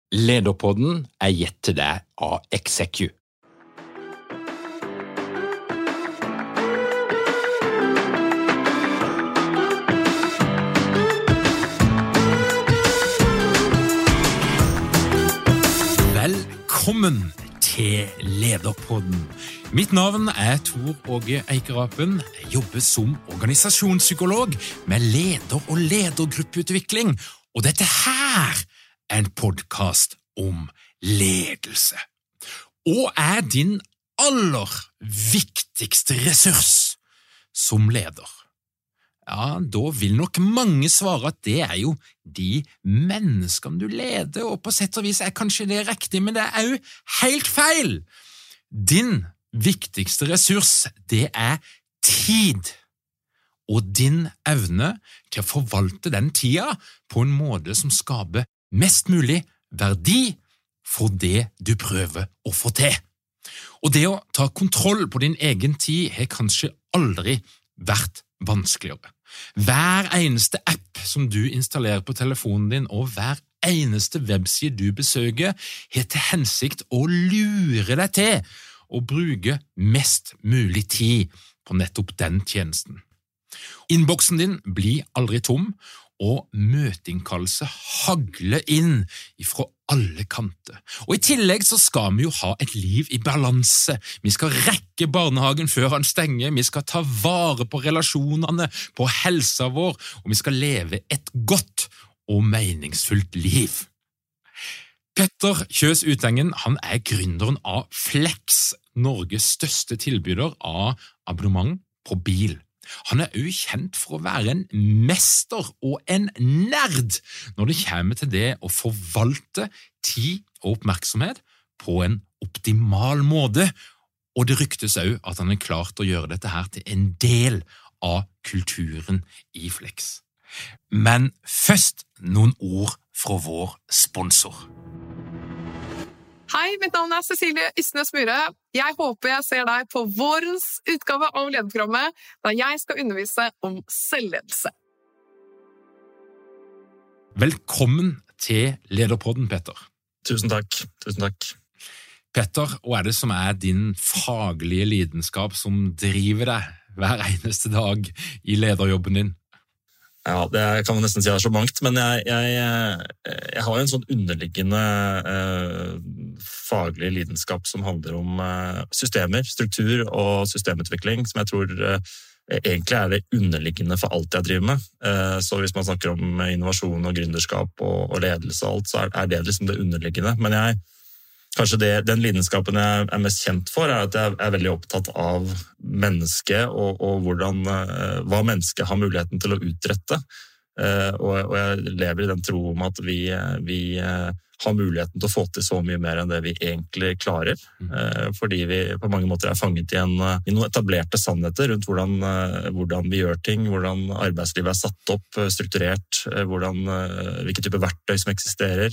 Lederpodden gitt til deg av Execu. Velkommen til Lederpodden. Mitt navn Tor Åge Eikerapen. Jeg jobber som organisasjonspsykolog med leder- og ledergruppeutvikling, og dette her en podcast om ledelse. Og din aller viktigste ressurs som leder? Ja, da vil nok mange svare at det jo de menneskene du leder, og på sett og vis kanskje det riktig, men det jo helt feil. Din viktigste ressurs, det tid. Og din evne til å forvalte den tida på en måte som skaper mest mulig verdi for det du prøver å få til. Og det å ta kontroll på din egen tid har kanskje aldri vært vanskeligere. Hver eneste app som du installerer på telefonen din, og hver eneste webside du besøker, har til hensikt å lure deg til å bruke mest mulig tid på nettopp den tjenesten. Innboksen din blir aldri tom, og møteinnkallelse hagler inn fra alle kanter. Og i tillegg så skal vi jo ha et liv i balanse. Vi skal rekke barnehagen før han stenger, vi skal ta vare på relasjonene, på helsa vår, og vi skal leve et godt og meningsfullt liv. Petter Kjøs Utengen, han gründeren av Flex, Norges største tilbyder av abonnement på bil. Han jo kjent for å være en mester og en nerd når det kommer til det å forvalte tid og oppmerksomhet på en optimal måte, og det ryktes også at han klart å gjøre dette her til en del av kulturen i Flex. Men først noen ord fra vår sponsor. Hei, mitt navn Cecilie Ysnes Myhre. Jeg håper jeg ser deg på vårens utgave av lederprogrammet, da jeg skal undervise om selvledelse. Velkommen til Lederpodden, Petter. Tusen takk. Petter, hva det som din faglige lidenskap som driver deg hver eneste dag i lederjobben din? Ja, det kan man nesten si så mangt, men jeg har en sånn underliggende faglig lidenskap som handler om systemer, struktur og systemutvikling, som jeg tror egentlig det underliggende for alt jeg driver med. Så hvis man snakker om innovasjon og gründerskap og ledelse og alt, så det liksom det underliggende. Men kanskje den lidenskapen jeg mest kjent for, at jeg veldig opptatt av mennesket og hva mennesket har muligheten til å utrette. Og jeg lever i den tro om at vi har muligheten til å få til så mye mer enn det vi egentlig klarer. Fordi vi på mange måter fanget i noen etablerte sannheter rundt hvordan vi gjør ting, hvordan arbeidslivet satt opp, strukturert, hvilke typer verktøy som eksisterer.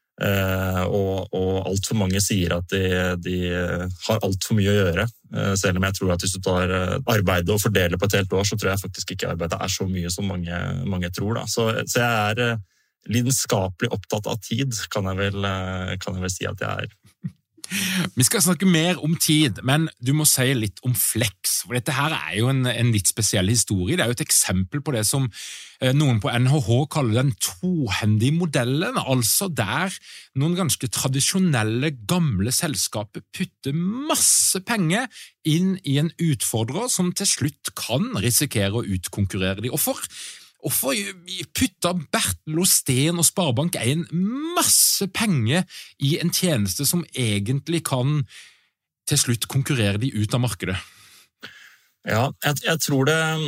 Og alt for mange sier at de har alt for mye å gjøre, selv om jeg tror at hvis du tar arbeidet og fordeler på et helt år, så tror jeg faktisk ikke arbeidet så mye som mange tror da. Så jeg lidenskapelig opptatt av tid, kan jeg vel si at jeg Vi skal snakke mer om tid, men du må si litt om Flex, for dette her jo en litt spesiell historie. Det jo et eksempel på det som noen på NHH kaller den tohendige modellen, altså der noen ganske tradisjonelle gamle selskaper putter masse penger inn i en utfordrer som til slutt kan risikere å utkonkurrere de. Hvorfor putter Bertel og Steen og Sparebank en masse penger i en tjeneste som egentlig kan til slutt konkurrere de ut av markedet? Ja, jeg tror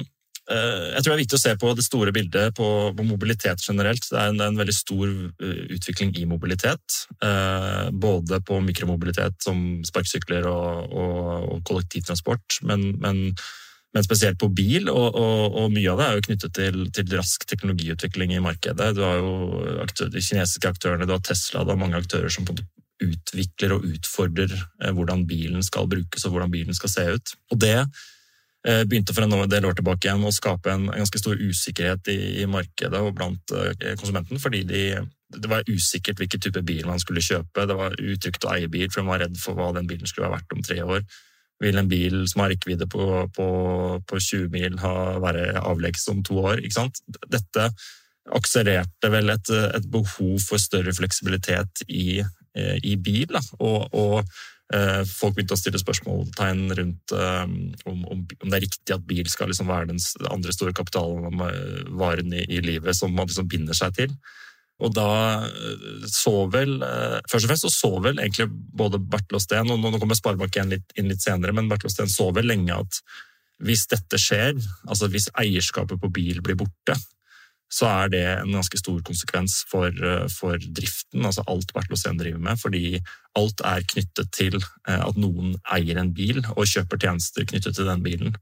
det viktig å se på det store bildet på mobilitet generelt. Det en veldig stor utvikling i mobilitet, både på mikromobilitet som sparkesykler og kollektivtransport, men spesielt på bil, og mye av det jo knyttet til rask teknologiutvikling i markedet. Du har jo de kinesiske aktørene, du har Tesla, du har mange aktører som utvikler og utfordrer hvordan bilen skal brukes og hvordan bilen skal se ut. Og det begynte for en del år tilbake igjen å skape en ganske stor usikkerhet i markedet og blant konsumenten, fordi det var usikkert hvilken type bil man skulle kjøpe. Det var utrygt å eie bil, for man var redd for hva den bilen skulle være verdt om 3 år. Vil en bil som har rekkevidde på 20 mil være avleggs om 2 år, ikke sant? Dette akselererte vel et behov for større fleksibilitet i bil, da. Og folk begynte å stille spørsmålstegn rundt om det er riktig at bil skal liksom være den andre store kapitalvaren i livet som man liksom binder seg til. Og da først og fremst så vel egentlig både Bertel og Steen, og nå kommer Sparebank1 inn litt senere, men Bertel og Steen så vel lenge at hvis dette skjer, altså hvis eierskapet på bil blir borte, så det en ganske stor konsekvens for driften, altså alt Bertel og Steen driver med, fordi alt knyttet til at noen eier en bil og kjøper tjenester knyttet til den bilen.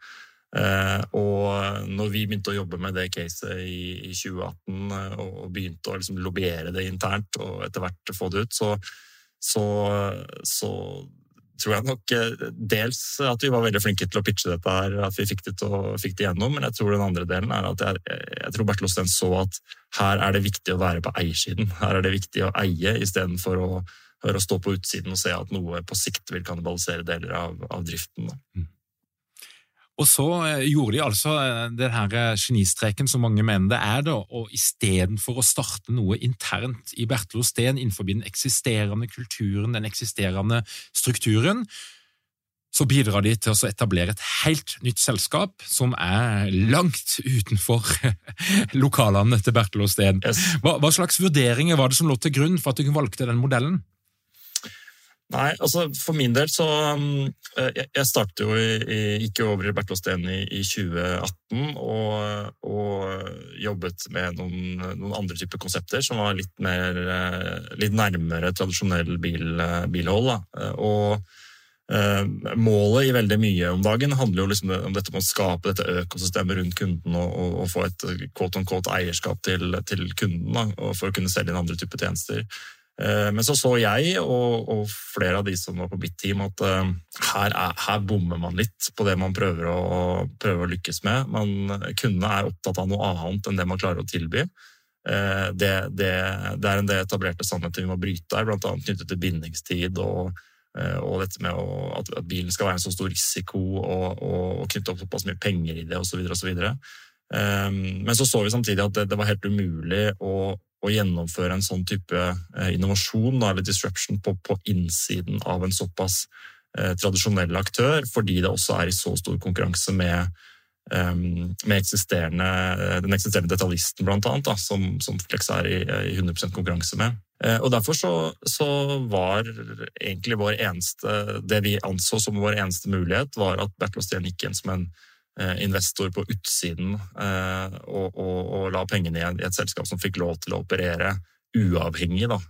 Og når vi begynte å jobbe med det caset i 2018 og begynte å liksom lobbyere det internt og etter hvert få det ut, så tror jeg nok dels at vi var veldig flinke til å pitche dette her, at vi fikk det gjennom, men jeg tror den andre delen at jeg tror Bertel og Steen så at her det viktig å være på eiersiden, her det viktig å eie i stedet for å stå på utsiden og se at noe på sikt vil kannibalisere deler av driften. Og så gjorde de altså den her genistreken som mange mener det da, og i stedet for å starte noe internt i Bertel og Steen innenfor den eksisterende kulturen, den eksisterende strukturen, så bidrar de til å etablere et helt nytt selskap som langt utenfor lokalene til Bertel og Steen. Yes. Hva slags vurderinger var det som lå til grunn for at du valgte den modellen? Nei, altså for min del så jeg startet jo gikk over i Bertel og Steen i 2018 og jobbet med noen andre typer konsepter som var litt nærmere tradisjonell bilhold da. Og målet i veldig mye om dagen handler jo liksom om dette med å skape dette økosystemet rundt kunden og få et quote-on-quote eierskap til kunden da, og for å kunne selge inn andre typer tjenester. Men så jeg og flere av de som var på mitt team at her bommer man litt på det man prøver å lykkes med. Kundene opptatt av noe annet enn det man klarer å tilby. Det en del etablerte sannheter vi må bryte her, blant annet knyttet til bindingstid og dette med at bilen skal være en så stor risiko og knytte opp såpass mye penger i det, og så videre og så videre. Men så vi samtidig at det var helt umulig å gjennomføre en sånn type innovasjon eller disruption på innsiden av en såpass tradisjonell aktør, fordi det også i så stor konkurranse med den eksisterende detaljisten blant annet, da, som Flex i 100% konkurranse med. Og derfor så var egentlig det vi anså som vår eneste mulighet, var at Bertel og Steen gikk inn som en investor på utsiden og la pengene i et selskap som fikk lov til å operere uavhengig da,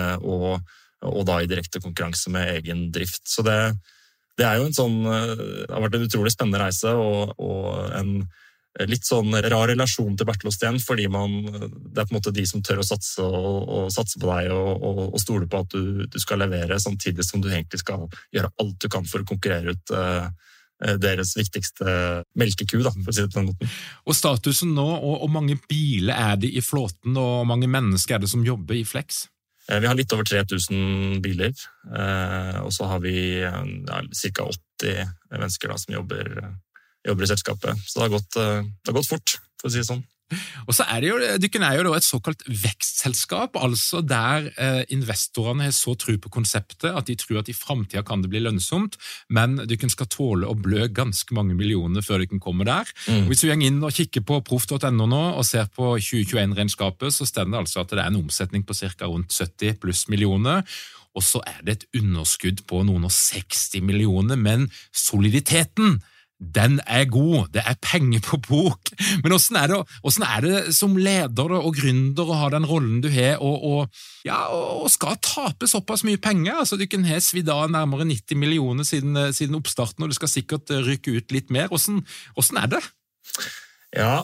og da i direkte konkurranse med egen drift. Så det jo en sånn, det har vært en utrolig spennende reise og en litt sånn rar relasjon til Bertel og Steen, fordi det på en måte de som tør å satse på deg og stole på at du skal levere, samtidig som du egentlig skal gjøre alt du kan for å konkurrere ut deres viktigste melkeku, da, for å si det på den måten. Og statusen nå, og mange biler det i flåten, og mange mennesker det som jobber i Flex? Vi har litt over 3000 biler, og så har vi cirka 80 mennesker da, som jobber i selskapet. Så det har gått fort, for å si det sånn. Og så det jo, Dykken jo da et såkalt vekstselskap, altså der investorene har så tro på konseptet at de tror at i fremtiden kan det bli lønnsomt, men Dykken skal tåle å blø ganske mange millioner før Dykken kommer der. Og hvis du går inn og kikker på proff.no nå og ser på 2021-regnskapet, så står det altså at det en omsetning på cirka rundt 70 pluss millioner, og så det et underskudd på noen og 60 millioner, men soliditeten den god, det penger på bok. Men hvordan det som leder og gründer å ha den rollen du har, og skal tape såpass mye penger? Altså, du kan ha svidd av nærmere 90 millioner siden oppstarten, og du skal sikkert rykke ut litt mer. Hvordan det? Ja,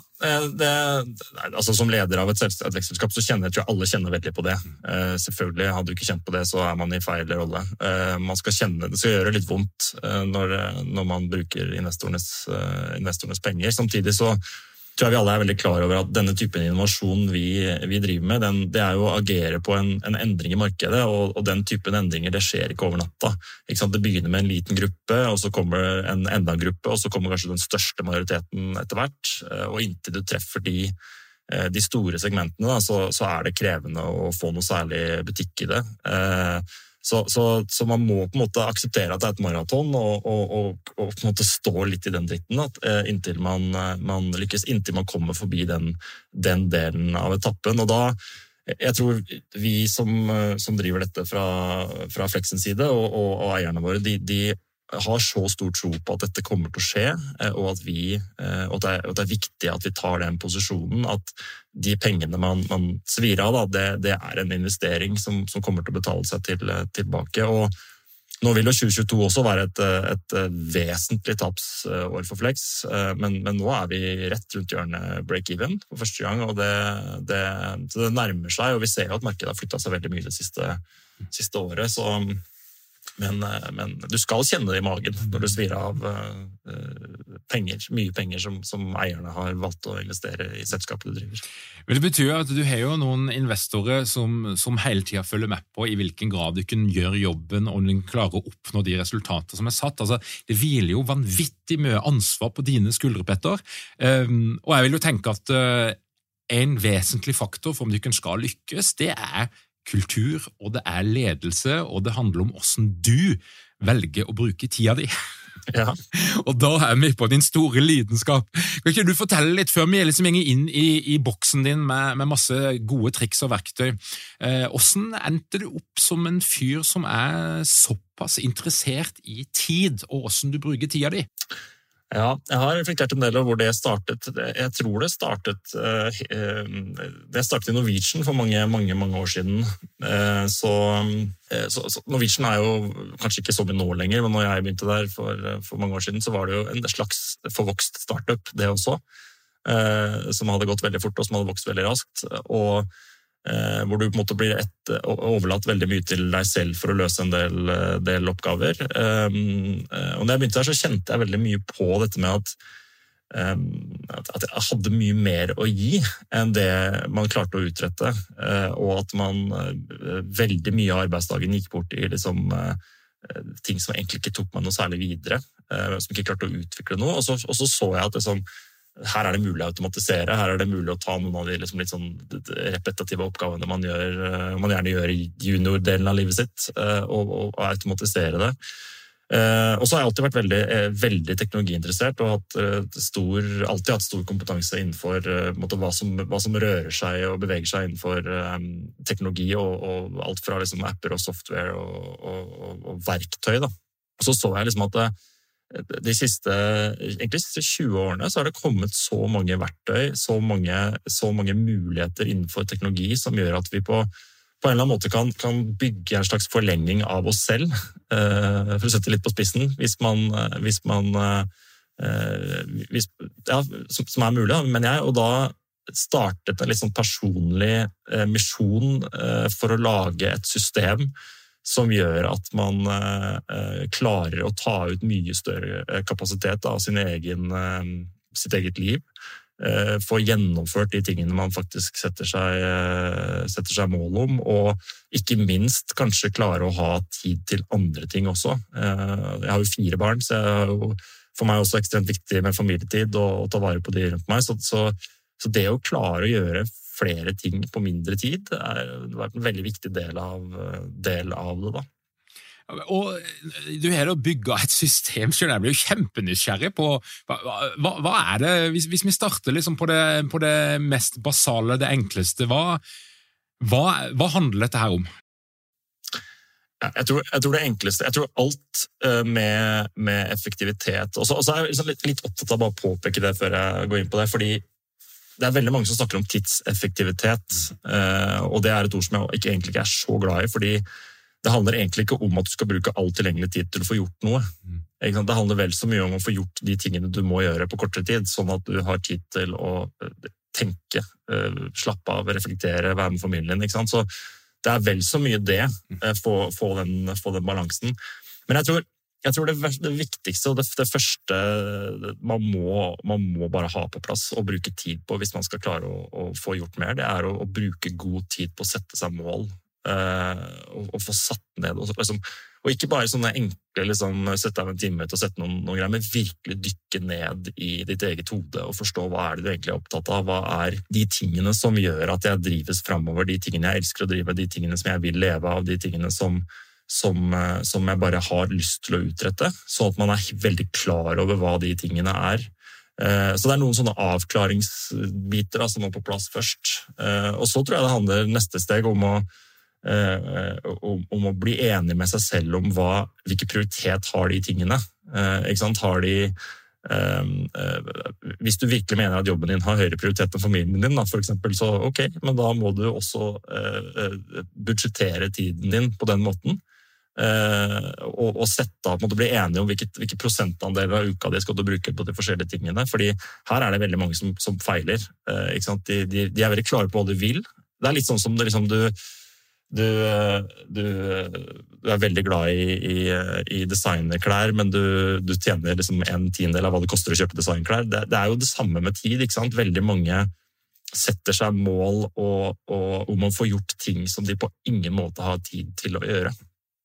altså som leder av et vekstselskap så tror jeg alle kjenner veldig på det. Selvfølgelig, hadde du ikke kjent på det, så man i feil rolle. Man skal kjenne, det skal gjøre litt vondt når man bruker investorenes penger. Samtidig så tror jeg vi alle veldig klar over at denne typen innovasjon vi driver med, det jo å agere på en endring i markedet, og den typen endringer, det skjer ikke over natta. Ikke sant? Det begynner med en liten gruppe, og så kommer en enda gruppe, og så kommer kanskje den største majoriteten etter hvert, og inntil du treffer de store segmentene, da, så det krevende å få noe særlig butikk i det. Så man må på en måte akseptere at det et maraton og på en måte stå litt i den dritten inntil man lykkes, inntil man kommer forbi den delen av etappen. Og da, jeg tror vi som driver dette fra Flexens side og eierne våre, de har så stor tro på at dette kommer til å skje, og at det viktig at vi tar den posisjonen, at de pengene man svir av, det en investering som kommer til å betale seg tilbake. Og nå vil jo 2022 også være et vesentlig tapsår for Flex, men nå vi rett rundt hjørnet break-even for første gang, og det nærmer seg, og vi ser jo at markedet har flyttet seg veldig mye det siste året, så men du skal kjenne det i magen når du svir av mye penger som eierne har valgt å investere i selskapet du driver. Men det betyr at du har jo noen investorer som hele tiden følger med på i hvilken grad du kan gjøre jobben og du klarer å oppnå de resultater som satt. Altså, det hviler jo vanvittig mye ansvar på dine skuldre, Petter. Og jeg vil jo tenke at en vesentlig faktor for om du skal lykkes, det kultur, og det ledelse, og det handler om hvordan du velger å bruke tida di. Ja. Og da vi på din store lidenskap. Kan ikke du fortelle litt før vi liksom går inn i boksen din med masse gode triks og verktøy? Hvordan endte du opp som en fyr som såpass interessert i tid, og hvordan du bruker tida di? Ja, jeg har reflektert en del over hvor det startet. Jeg tror det startet i Norwegian for mange år siden. Så Norwegian jo kanskje ikke så mye nå lenger, men når jeg begynte der for mange år siden, så var det jo en slags forvokst startup, det også, som hadde gått veldig fort og som hadde vokst veldig raskt, og hvor du på en måte blir overlatt veldig mye til deg selv for å løse en del oppgaver. Og når jeg begynte der, så kjente jeg veldig mye på dette med at jeg hadde mye mer å gi enn det man klarte å utrette, og at veldig mye av arbeidsdagen gikk bort i liksom, ting som egentlig ikke tok meg noe særlig videre, som ikke klarte å utvikle noe, og så jeg at det her det mulig å automatisere, her det mulig å ta noen av de liksom litt sånn repetitive oppgavene man gjerne gjør i junior-delen av livet sitt, og automatisere det. Og så har jeg alltid vært veldig teknologiinteressert, og alltid hatt stor kompetanse innenfor hva som rører seg og beveger seg innenfor teknologi, og alt fra liksom apper og software og verktøy. Da. Og så jeg liksom at de siste 20 årene så har det kommet så mange verktøy, så mange muligheter innenfor teknologi som gjør at vi på en eller annen måte kan bygge en slags forlenging av oss selv, for å sette litt på spissen, som mulig, mener jeg, og da startet en litt sånn personlig misjon for å lage et system som gjør at man klarer å ta ut mye større kapasitet av sitt eget liv, få gjennomført de tingene man faktisk setter seg mål om, og ikke minst kanskje klare å ha tid til andre ting også. Jeg har jo 4 barn, så for meg er det også ekstremt viktig med familietid og ta vare på de rundt meg, så det å klare å gjøre flere ting på mindre tid har vært en veldig viktig del av det da. Og du har da bygget et system, så jeg blir jo kjempenysgjerrig på hva det, hvis vi starter liksom på det mest basale, det enkleste, hva handler dette her om? Jeg tror det enkleste, jeg tror alt med effektivitet, og så jeg liksom litt opptatt av bare å påpeke det før jeg går inn på det, fordi det veldig mange som snakker om tidseffektivitet, og det et ord som jeg egentlig ikke så glad i, fordi det handler egentlig ikke om at du skal bruke all tilgjengelig tid til å få gjort noe. Det handler vel så mye om å få gjort de tingene du må gjøre på kortere tid, sånn at du har tid til å tenke, slappe av, reflektere, være med familien. Ikke sant? Så det vel så mye det, få den balansen. Men jeg tror Jeg tror det viktigste og det første man må bare ha på plass og bruke tid på hvis man skal klare å få gjort mer, det å bruke god tid på å sette seg mål og få satt ned og ikke bare sånne enkle sette av en time til å sette noen greier, men virkelig dykke ned i ditt eget hode og forstå hva det du egentlig opptatt av, hva de tingene som gjør at jeg drives fremover, de tingene jeg elsker å drive, de tingene som jeg vil leve av, de tingene som jeg bare har lyst til å utrette, sånn at man veldig klar over hva de tingene Så det noen sånne avklaringsbiter som må på plass først. Og så tror jeg det handler neste steg om å bli enig med seg selv om hvilken prioritet har de tingene. Ikke sant? Hvis du virkelig mener at jobben din har høyere prioritet enn familien din, for eksempel, så ok, men da må du også budsjettere tiden din på den måten. Og sette av, bli enige om hvilke prosentandeler av uka de skal du bruke på de forskjellige tingene, fordi her det veldig mange som feiler, ikke sant? De veldig klare på hva de vil. Det litt sånn som det du veldig glad i designerklær, men du tjener en tiendedel av hva det koster å kjøpe designklær. Det jo det samme med tid, ikke sant? Veldig mange setter seg mål og man får gjort ting som de på ingen måte har tid til å gjøre.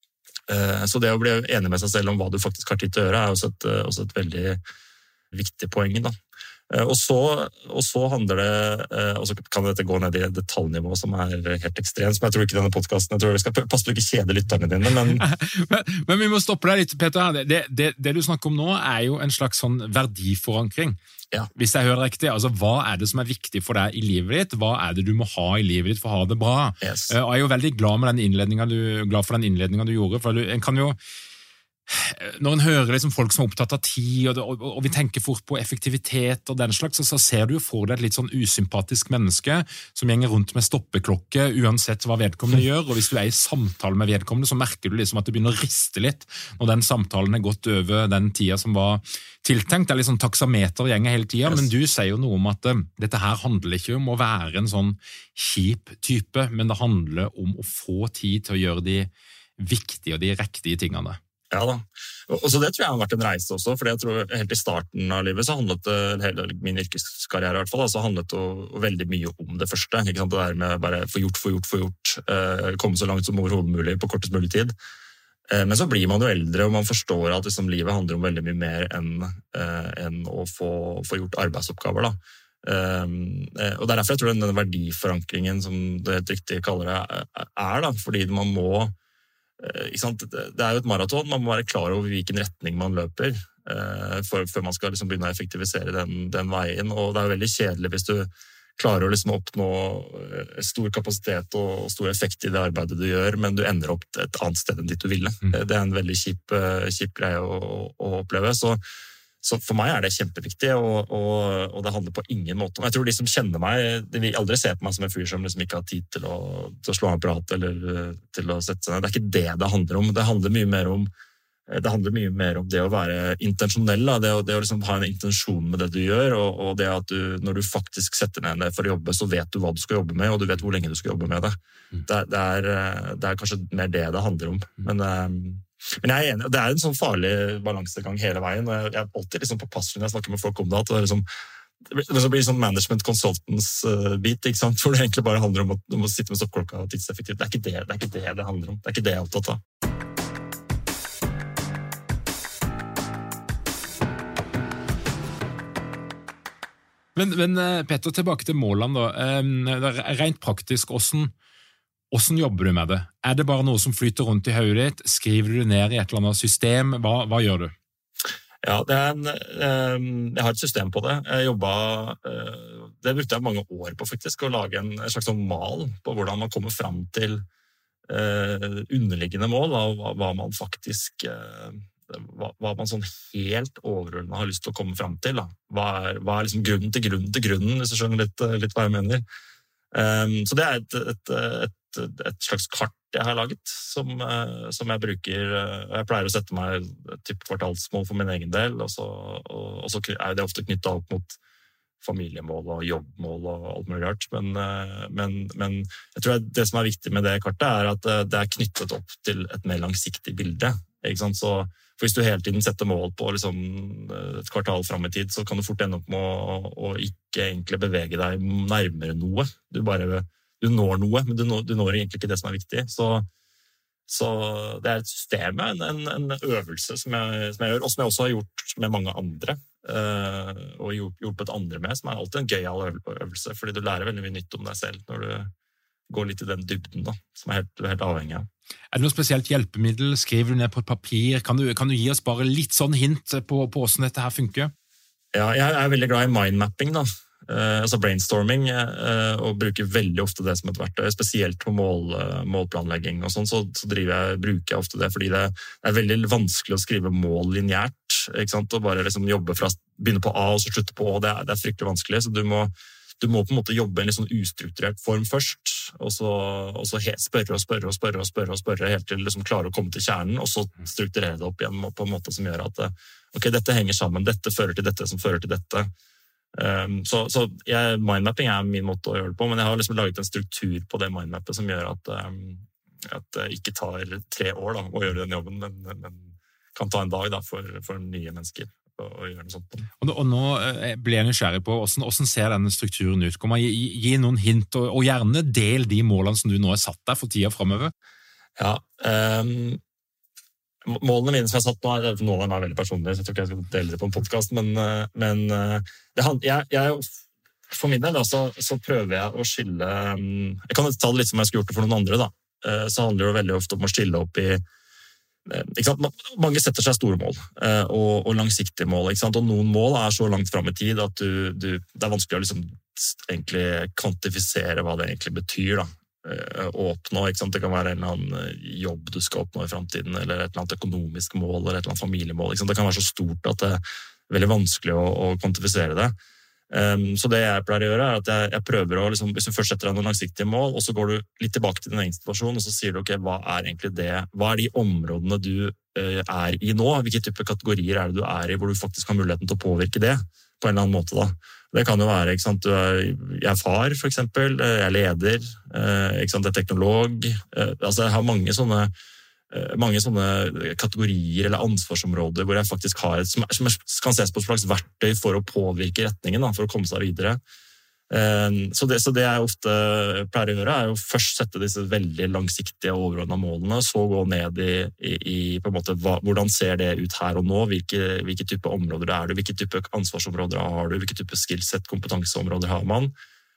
Så det å bli enig med seg selv om hva du faktisk har tid til å gjøre også et veldig viktig poeng da. Og så handler det, og så kan dette gå ned i detaljnivå som helt ekstremt, som jeg tror ikke denne podcasten, jeg tror vi skal passe på ikke kjede lytterne dine, men vi må stoppe deg litt, Peter. Det du snakker om nå jo en slags sånn verdiforankring. Ja. Hvis jeg hører riktig, altså hva det som viktig for deg i livet ditt? Hva det du må ha i livet ditt for å ha det bra? Yes. Og jeg jo veldig glad for den innledningen du gjorde, for en kan jo når en hører folk som opptatt av tid, og vi tenker fort på effektivitet og den slags, så ser du jo for deg et litt sånn usympatisk menneske som gjenger rundt med stoppeklokke uansett hva vedkommende gjør, og hvis du i samtale med vedkommende, så merker du at det begynner å riste litt når den samtalen gått over den tida som var tiltenkt. Det litt sånn taksameter gjenger hele tida, men du sier jo noe om at dette her handler ikke om å være en sånn kjip type, men det handler om å få tid til å gjøre de viktige og de riktige tingene. Ja da, og så det tror jeg har vært en reise også, for jeg tror helt i starten av livet så handlet hele min yrkeskarriere i hvert fall, så handlet det veldig mye om det første, ikke sant? Det der med bare få gjort, komme så langt som overhodet mulig på kortest mulig tid. Men så blir man jo eldre, og man forstår at livet handler om veldig mye mer enn å få gjort arbeidsoppgaver da. Og derfor jeg tror denne verdiforankringen, som det helt riktig kaller det, da, fordi man må ikke sant? Det jo et maraton, man må være klar over hvilken retning man løper før man skal begynne å effektivisere den veien, og det jo veldig kjedelig hvis du klarer å oppnå stor kapasitet og stor effekt i det arbeidet du gjør, men du ender opp et annet sted enn dit du ville. Det en veldig kjip greie å oppleve, så for meg det kjempeviktig, og det handler på ingen måte om. Jeg tror de som kjenner meg, de vil aldri se på meg som en fyr som ikke har tid til å slå en prat eller til å sette seg ned. Det ikke det handler om. Det handler mye mer om det å være intensjonell, det å ha en intensjon med det du gjør, og det at når du faktisk setter ned for å jobbe, så vet du hva du skal jobbe med, og du vet hvor lenge du skal jobbe med det. Det kanskje mer det handler om. Men jeg enig, det en sånn farlig balansegang hele veien, og jeg alltid påpasselig når jeg snakker med folk om det, at det blir sånn management consultants-bit, ikke sant? For det egentlig bare handler om å sitte med stoppklokka og tidseffektivt. Det ikke det handler om. Det ikke det jeg opptatt av. Men Petter, tilbake til målene da. Rent praktisk, hvordan jobber du med det? Det bare noe som flyter rundt i hodet ditt? Skriver du ned i et eller annet system? Hva gjør du? Ja, jeg har et system på det. Det brukte jeg mange år på faktisk, å lage en slags sånn mal på hvordan man kommer frem til underliggende mål, hva man faktisk hva man sånn helt overordnet har lyst til å komme frem til. Da. Hva grunnen til grunnen, hvis du skjønner litt hva jeg mener. Så det et slags kart jeg har laget, som jeg bruker. Jeg pleier å sette meg et type kvartalsmål for min egen del, og så det ofte knyttet opp mot familiemål og jobbmål og alt mulig rart. Men jeg tror det som viktig med det kartet at det knyttet opp til et mer langsiktig bilde. ikke sant? Så for hvis du hele tiden setter mål på liksom, et kvartal frem I tid, så kan du fort ende opp med å ikke egentlig bevege deg nærmere noe. Du når noe, men du når egentlig ikke det som viktig. Så det et system, en øvelse som jeg gjør, og som jeg også har gjort med mange andre, og hjulpet andre med, som alltid en gøyal øvelse, fordi du lærer veldig mye nytt om deg selv når du går litt I den dybden, da, som du helt avhengig av. Det noe spesielt hjelpemiddel? Skriver du ned på et papir? Kan du gi oss bare litt sånn hint på hvordan dette her funker? Ja, jeg veldig glad I mindmapping, da. Altså brainstorming, og bruker veldig ofte det som et verktøy, spesielt på målplanlegging og sånn, så bruker jeg ofte det, fordi det veldig vanskelig å skrive mål lineært, ikke sant? Og bare liksom jobbe fra begynne på A og så slutte på Å, det fryktelig vanskelig, så du må på en måte jobbe I en litt sånn ustrukturert form først, og så spørre helt til liksom klare å komme til kjernen, og så strukturere det opp igjen på en måte som gjør at ok, dette henger sammen, dette fører til dette som fører til dette. Så mindmapping min måte å gjøre det på, men jeg har liksom laget en struktur på det mindmappet som gjør at det ikke tar 3 år da, å gjøre den jobben, men kan ta en dag da, for nye mennesker. Og gjøre noe sånt på. Og nå blir jeg nysgjerrig på hvordan ser denne strukturen ut? Kan man gi noen hint, og gjerne del de målene som du nå satt der for tiden fremover? Ja, målene mine som jeg satt nå, noen av dem veldig personlige, så jeg tror ikke jeg skal dele det på en podcast, men for min del da, så prøver jeg å skille, jeg kan ta det litt som jeg skulle gjort det for noen andre da, så handler det veldig ofte om å stille opp I ikke sant? Mange setter seg store mål og langsiktige mål, ikke sant? Og noen mål så langt frem I tid at det vanskelig å liksom egentlig kvantifisere hva det egentlig betyr da, å oppnå, ikke sant? Det kan være en eller annen jobb du skal oppnå I fremtiden, eller et eller annet økonomisk mål, eller et eller annet familiemål, ikke sant? Det kan være så stort at det veldig vanskelig å kvantifisere det. Så det jeg pleier å gjøre at jeg prøver å liksom, hvis du først setter deg noen langsiktige mål, og så går du litt tilbake til din egen situasjon, og så sier du, ok, hva egentlig det? Hva de områdene du I nå? Hvilke type kategorier det du I, hvor du faktisk har muligheten til å påvirke det på en eller annen måte da? Det kan jo være, ikke sant, jeg far for eksempel, jeg leder, ikke sant, jeg teknolog, altså jeg har mange sånne kategorier eller ansvarsområder hvor jeg faktisk har som kan ses på et slags verktøy for å påvirke retningen da, for å komme seg videre. Så det jeg ofte pleier å gjøre jo først sette disse veldig langsiktige og overordnede målene, så gå ned I på en måte, hvordan ser det ut her og nå, hvilke type områder det du, hvilke type ansvarsområder har du, hvilke type skillset, kompetanseområder har man,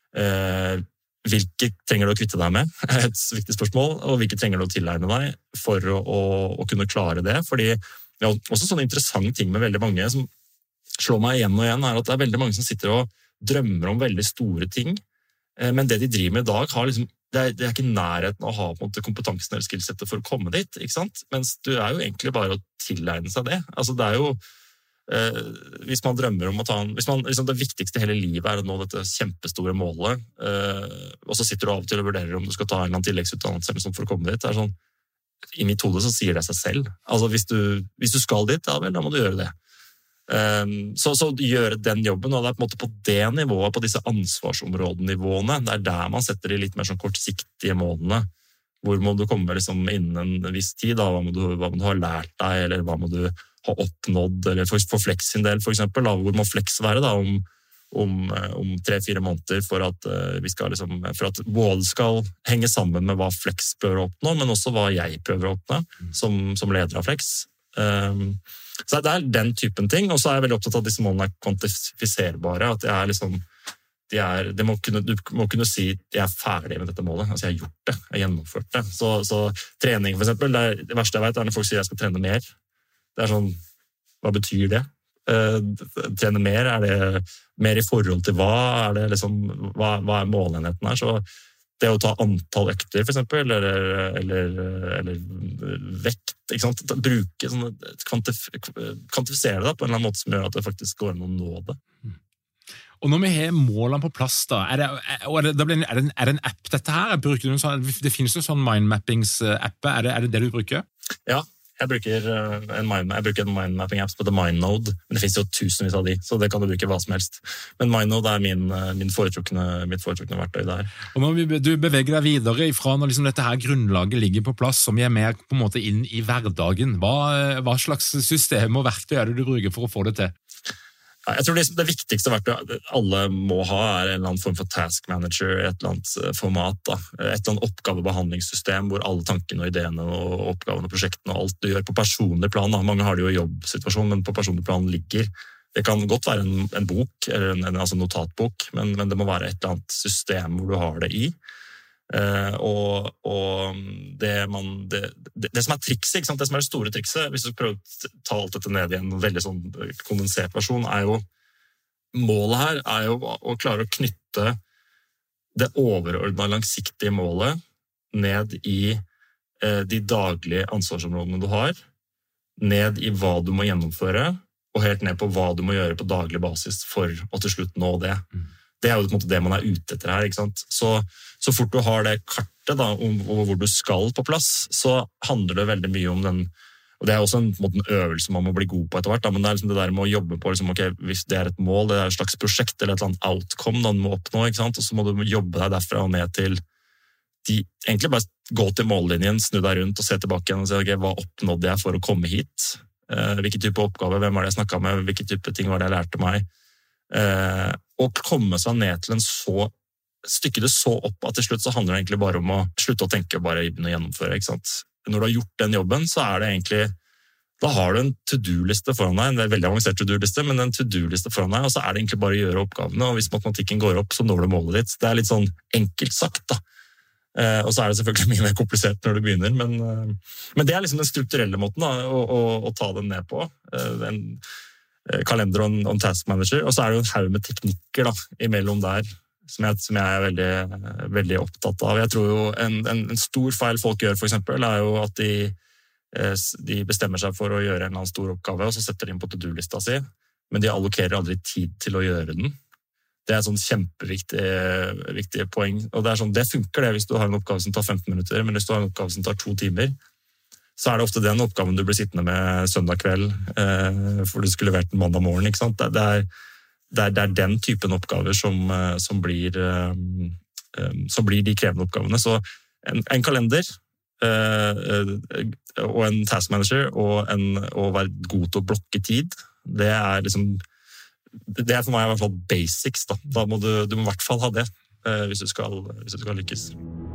hvilke trenger du å kvitte deg med, et viktig spørsmål, og hvilke trenger du å tilegne deg for å kunne klare det, fordi det også sånn interessant ting med veldig mange som slår meg igjen og igjen, at det veldig mange som sitter og drømmer om veldig store ting, men det de driver med I dag har liksom, det ikke nærheten å ha på en måte kompetansen eller skillsettet for å komme dit, ikke sant? Mens du jo egentlig bare å tilegne seg det, altså det jo hvis man drømmer om å ta hvis man, liksom det viktigste I hele livet å nå dette kjempestore målet, og så sitter du av og til og vurderer om du skal ta en eller annen tilleggsutdannelse eller sånn for å komme dit, det sånn, I mitt hode så sier det seg selv. Altså hvis du skal dit, ja vel, da må du gjøre det. Så gjøre den jobben, og det på en måte på det nivået, på disse ansvarsområdenivåene, det der man setter de litt mer sånn kortsiktige målene. Hvor må du komme liksom innen en viss tid, da? Hva må du ha lært deg, eller hva må du ha oppnådd, eller for Flex sin del for eksempel, da, hvor må Flex være da, om 3-4 måneder for at vi skal liksom, for at både skal henge sammen med hva Flex prøver å oppnå, men også hva jeg prøver å oppnå som leder av Flex. Så det den typen ting, og så jeg veldig opptatt av at disse målene kvantifiserbare, at jeg liksom du må kunne si jeg ferdig med dette målet, altså jeg har gjort det, jeg har gjennomført det. Så trening for eksempel, det verste jeg vet når folk sier jeg skal trene mer. Det sånn, hva betyr det? Trene mer, det mer I forhold til hva? Det liksom, hva målenheten her? Så det å ta antall økter for eksempel, eller vekt, ikke sant? Bruke sånne, kvantifisere det på en eller annen måte som gjør at det faktisk går an å nå det. Og når vi har målene på plass da, det en app dette her? Bruker du sånn, det finnes jo sånn mindmappings-app, det du bruker? Ja, Jeg bruker en mindmapping-app som heter MindNode, men det finnes jo tusenvis av de, så det kan du bruke hva som helst. Men MindNode mitt foretrukne verktøy der. Og når du beveger deg videre ifra når liksom dette her grunnlaget ligger på plass, som er mer på en måte inn i hverdagen, hva slags system og verktøy er det du bruker for å få det til? Jeg tror det viktigste verktøyet alle må ha en eller annen form for task manager, et eller annet format, da. Et eller annet oppgavebehandlingssystem hvor alle tankene og ideene og oppgavene og prosjektene og alt du gjør på personlig plan, da. Mange har det jo i jobbsituasjonen, men på personlig plan ligger. Det kan godt være en bok, eller en notatbok, men det må være et eller annet system hvor du har det i. Det som trikset, ikke sant? Det som det store trikset, hvis du prøver å ta alt dette ned i en veldig sånn kondensert versjon, målet her er jo å klare å knytte det overordnede langsiktige målet ned i de daglige ansvarsområdene du har, ned i hva du må gjennomføre, og helt ned på hva du må gjøre på daglig basis for å til slutt nå det. Det er jo på en måte det man ute etter her, ikke sant? Så fort du har det kartet da, over hvor du skal på plass, så handler det veldig mye om den, og det er også en øvelse man må bli god på etter hvert, da, men det liksom det der med å jobbe på, liksom, ok, hvis det et mål, det et slags prosjekt eller et eller annet outcome da, du må oppnå, ikke sant? Og så må du jobbe deg derfra og ned til egentlig bare gå til mållinjen, snu deg rundt og se tilbake igjen og si, ok, hva oppnådde jeg for å komme hit? Hvilke type oppgave, hvem var det jeg snakket med, hvilke type ting var det jeg lærte meg? Og komme seg ned til stykke det så opp at til slutt så handler det egentlig bare om å slutte å tenke og bare begynne å gjennomføre, ikke sant? Når du har gjort den jobben, så det egentlig, da har du en to-do-liste foran deg, en veldig avansert to-do-liste, men en to-do-liste foran deg, og så det egentlig bare å gjøre oppgavene, og hvis matematikken går opp, så når du målet ditt. Det litt sånn enkelt sagt, da. Og så det selvfølgelig mye mer komplisert når du begynner, men det liksom den strukturelle måten da, å ta den ned på, en kalender og en task manager, og så det jo en haug med teknikker da, imellom der, som jeg veldig, veldig opptatt av. Jeg tror jo en stor feil folk gjør, for eksempel, jo at de bestemmer seg for å gjøre en eller annen stor oppgave, og så setter de inn på to-do-lista si, men de allokerer aldri tid til å gjøre den. Det et sånn kjempeviktig poeng, og det sånn, det funker det hvis du har en oppgave som tar 15 minutter, men hvis du har en oppgave som tar 2 timer, så det ofte den oppgaven du blir sittende med søndag kveld, for du skulle levert den mandag morgen, ikke sant? Det den typen oppgaver som blir de krevende oppgavene. Så en kalender, og en task manager, og å være god til å blokke tid, det liksom, det for meg i hvert fall basics, da. Da må du må i hvert fall ha det, hvis du skal lykkes.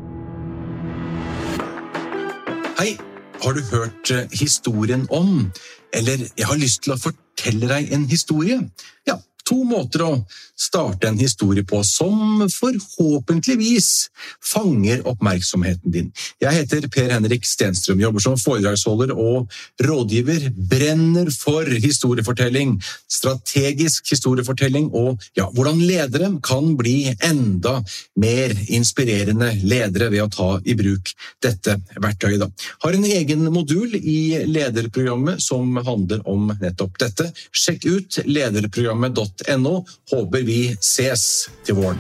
Hei! Har du hørt historien om, eller jeg har lyst til å fortelle deg en historie? Ja, 2 måter å starte en historie på som forhåpentligvis fanger oppmerksomheten din. Jeg heter Per Henrik Stenstrøm, jobber som foredragsholder og rådgiver, brenner for historiefortelling, strategisk historiefortelling og hvordan ledere kan bli enda mer inspirerende ledere ved å ta i bruk dette verktøyet. Har en egen modul i lederprogrammet som handler om nettopp dette. Sjekk ut lederprogrammet.no. Håper vi ses til våren.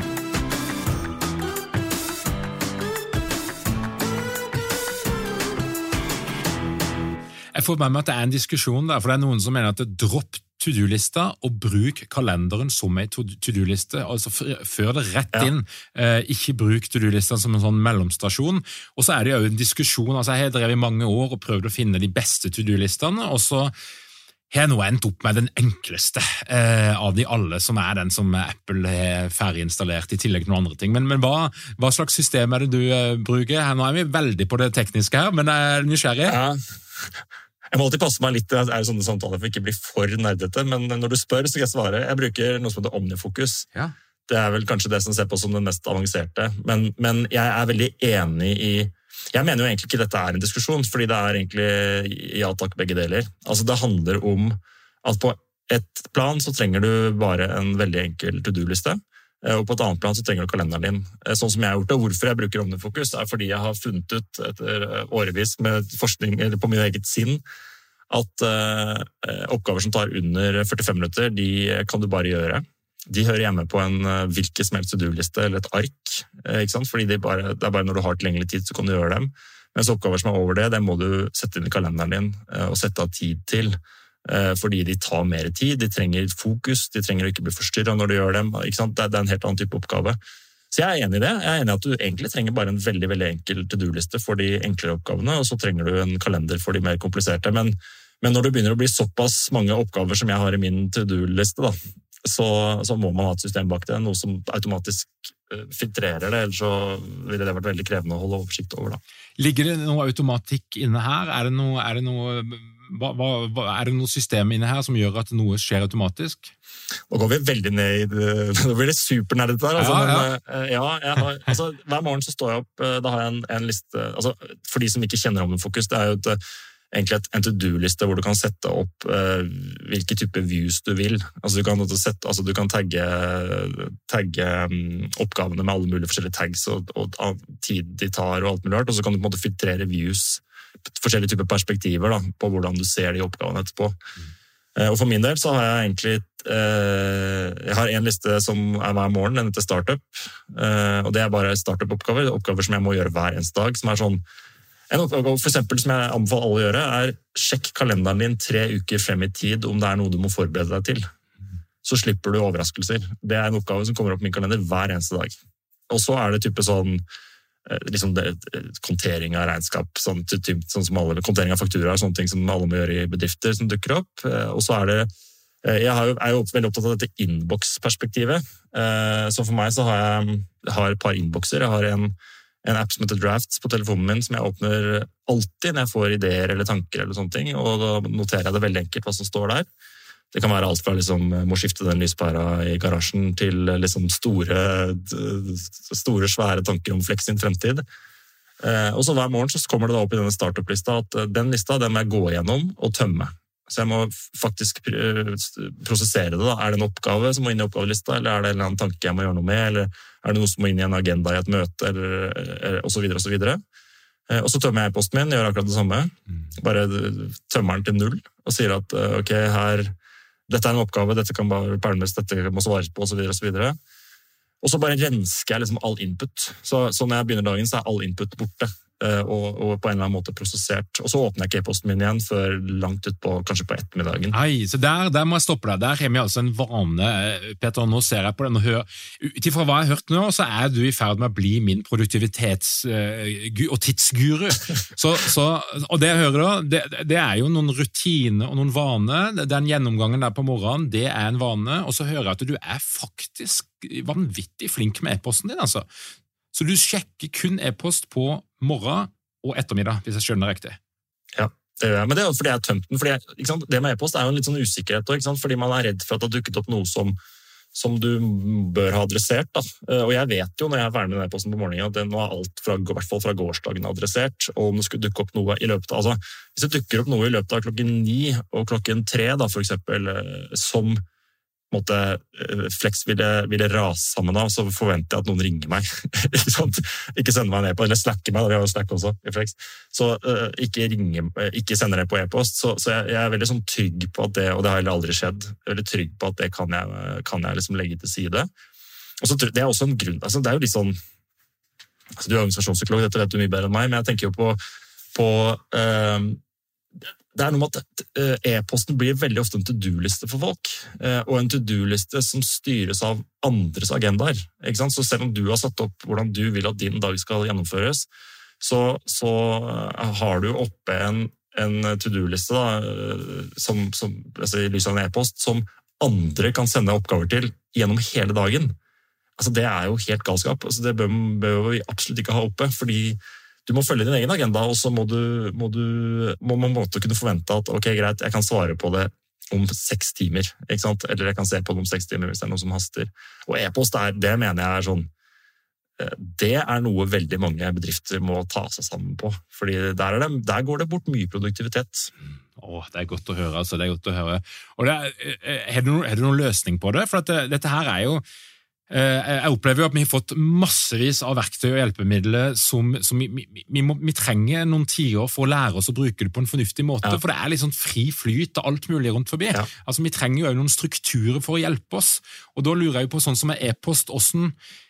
Jeg får med meg at det en diskusjon der, for det noen som mener at dropp to-do-lista og bruk kalenderen som en to-do-liste, altså før det rett inn, ikke bruk to-do-lista som en sånn mellomstasjon. Og så det jo en diskusjon, altså jeg har drevet i mange år og prøvd å finne de beste to-do-listene, og så har jeg nå endt opp med den enkleste av de alle, som den som Apple har ferdig installert i tillegg til noen andre ting. Men hva slags system det du bruker? Nå vi veldig på det tekniske her, men jeg nysgjerrig. Ja. Jeg må alltid passe meg litt, det jo sånne samtaler for ikke å bli for nerdete, men når du spør, så skal jeg svare. Jeg bruker noe som heter OmniFocus. Ja. Det vel kanskje det som ser på som den mest avanserte, men jeg veldig enig i. Jeg mener jo egentlig ikke dette en diskusjon, fordi det egentlig ja takk begge deler. Altså det handler om at på et plan så trenger du bare en veldig enkel to-do-liste, og på et annet plan så trenger du kalenderen din. Sånn som jeg har gjort det, hvorfor jeg bruker OmniFocus fordi jeg har funnet ut etter årevis med forskning eller på min eget sinn at oppgaver som tar under 45 minutter, de kan du bare gjøre. De hører hjemme på en hvilken som helst to-do-liste eller et ark, ikke sant? Fordi det bare når du har tilgjengelig tid så kan du gjøre dem. Mens oppgaver som over det må du sette inn i kalenderen din og sette av tid til, fordi de tar mer tid, de trenger fokus, de trenger ikke bli forstyrret når du gjør dem, ikke sant? Det en helt annen type oppgave. Så jeg enig i det. Jeg enig i at du egentlig trenger bare en veldig, veldig enkel to-do-liste for de enklere oppgavene, og så trenger du en kalender for de mer kompliserte. Men når det begynner å bli såpass mange oppgaver som jeg har i min to-do-liste, da, så må man ha et system bak det, noe som automatisk filtrerer det, ellers så ville det vært veldig krevende å holde oversikt over. Da. Ligger det noe automatikk inne her? Er det noe system inne her som gjør at noe skjer automatisk? Nå går vi veldig ned i det. Nå blir det supernerdete der. Altså, hver morgen så står jeg opp, da har jeg en liste, altså, for de som ikke kjenner OmniFocus, det jo egentlig en to-do-liste hvor du kan sette opp hvilke type views du vil. Altså du kan tagge oppgavene med alle mulige forskjellige tags og tid de tar og alt mulig rart, og så kan du på en måte filtrere views, forskjellige typer perspektiver da, på hvordan du ser de oppgavene etterpå. Og for min del så har jeg egentlig jeg har en liste som hver morgen, den heter Startup, og det bare startup-oppgaver, oppgaver som jeg må gjøre hver eneste dag, som sånn. En oppgave for eksempel som jeg anbefaler alle å gjøre sjekk kalenderen din 3 uker frem i tid om det noe du må forberede deg til. Så slipper du overraskelser. Det en oppgave som kommer opp i min kalender hver eneste dag. Og så det type sånn liksom kontering av regnskap, sånn som alle, kontering av fakturer, sånne ting som alle må gjøre i bedrifter som dukker opp. Og så det jeg jo veldig opptatt av dette inbox-perspektivet. Så for meg så har jeg et par inboxer. Jeg har en app som heter Drafts på telefonen min, som jeg åpner alltid når jeg får ideer eller tanker eller sånne ting, og da noterer jeg det veldig enkelt hva som står der. Det kan være alt fra liksom, må skifte den lyspæra i garasjen til liksom store, svære tanker om Flex sin fremtid. Og så hver morgen så kommer det da opp i denne startup-lista at den lista den må jeg gå gjennom og tømme. Så jeg må faktisk prosessere det. Da. Det en oppgave som må inn i oppgavelista, eller det en eller annen tanke jeg må gjøre noe med, eller det noe som må inn i en agenda i et møte, eller og så videre, og så videre. Og så tømmer jeg posten min, gjør akkurat det samme. Bare tømmer den til 0, og sier at ok, dette en oppgave, dette kan bare permes, dette må svares på, og så videre, og så videre. Og så bare rensker jeg liksom all input. Så når jeg begynner dagen, så all input borte. Og på en eller annen måte prosessert. Og så åpner jeg ikke e-posten min igjen før langt ut på, kanskje på ettermiddagen. Nei, så der må jeg stoppe deg. Der har vi altså en vane, Peter, nå ser jeg på den og hører. Utifra hva jeg har hørt nå, så du i ferd med å bli min produktivitets- og tidsguru. Og det jeg hører da, det jo noen rutiner og noen vaner. Den gjennomgangen der på morgenen, det en vane, og så hører jeg at du faktisk vanvittig flink med e-posten din, altså. Så du sjekker kun e-post på morgen og ettermiddag, hvis jeg skjønner riktig. Ja, det gjør jeg. Men det fordi jeg har tømt den. Fordi, det med e-post jo en litt sånn usikkerhet, fordi man redd for at det har dukket opp noe som du bør ha adressert. Da. Og jeg vet jo når jeg ferdig med e-posten på morgenen, at nå alt i hvert fall fra gårsdagen adressert, og om det skulle dukke opp noe i løpet av, hvis det dukker opp noe i løpet av 9 og 3 da, for eksempel, som Flex ville rase sammen av, så forventer jeg at noen ringer meg. Ikke sender meg ned på, eller snakker meg, vi har jo Slack også i Flex. Så ikke sender det på e-post. Så jeg veldig sånn trygg på at det, og det har heller aldri skjedd, jeg veldig trygg på at det kan jeg liksom legge til side. Og så det også en grunn, det jo litt sånn, du organisasjonspsykolog, dette vet du mye bedre enn meg, men jeg tenker jo på det noe med at e-posten blir veldig ofte en to-do-liste for folk, og en to-do-liste som styres av andres agendaer. Ikke sant? Så selv om du har satt opp hvordan du vil at din dag skal gjennomføres, så har du oppe en to-do-liste i lys av en e-post som andre kan sende oppgaver til gjennom hele dagen. Altså, det jo helt galskap. Altså, det bør vi absolutt ikke ha oppe, fordi du må følge din egen agenda, og så må man kunne forvente at ok, greit, jeg kan svare på det om 6 timer, ikke sant? Eller jeg kan se på det om 6 timer hvis det noe som haster. Og e-post, det mener jeg sånn, det noe veldig mange bedrifter må ta seg sammen på, fordi der går det bort mye produktivitet. Det godt å høre, altså, det godt å høre. Og har du noen løsning på det? For at dette her jo jeg opplever jo at vi har fått massevis av verktøy og hjelpemidler som vi trenger noen tiår for å lære oss å bruke det på en fornuftig måte, for det litt sånn fri flyt og alt mulig rundt forbi. Altså, vi trenger jo noen strukturer for å hjelpe oss, og da lurer jeg jo på sånn som e-post,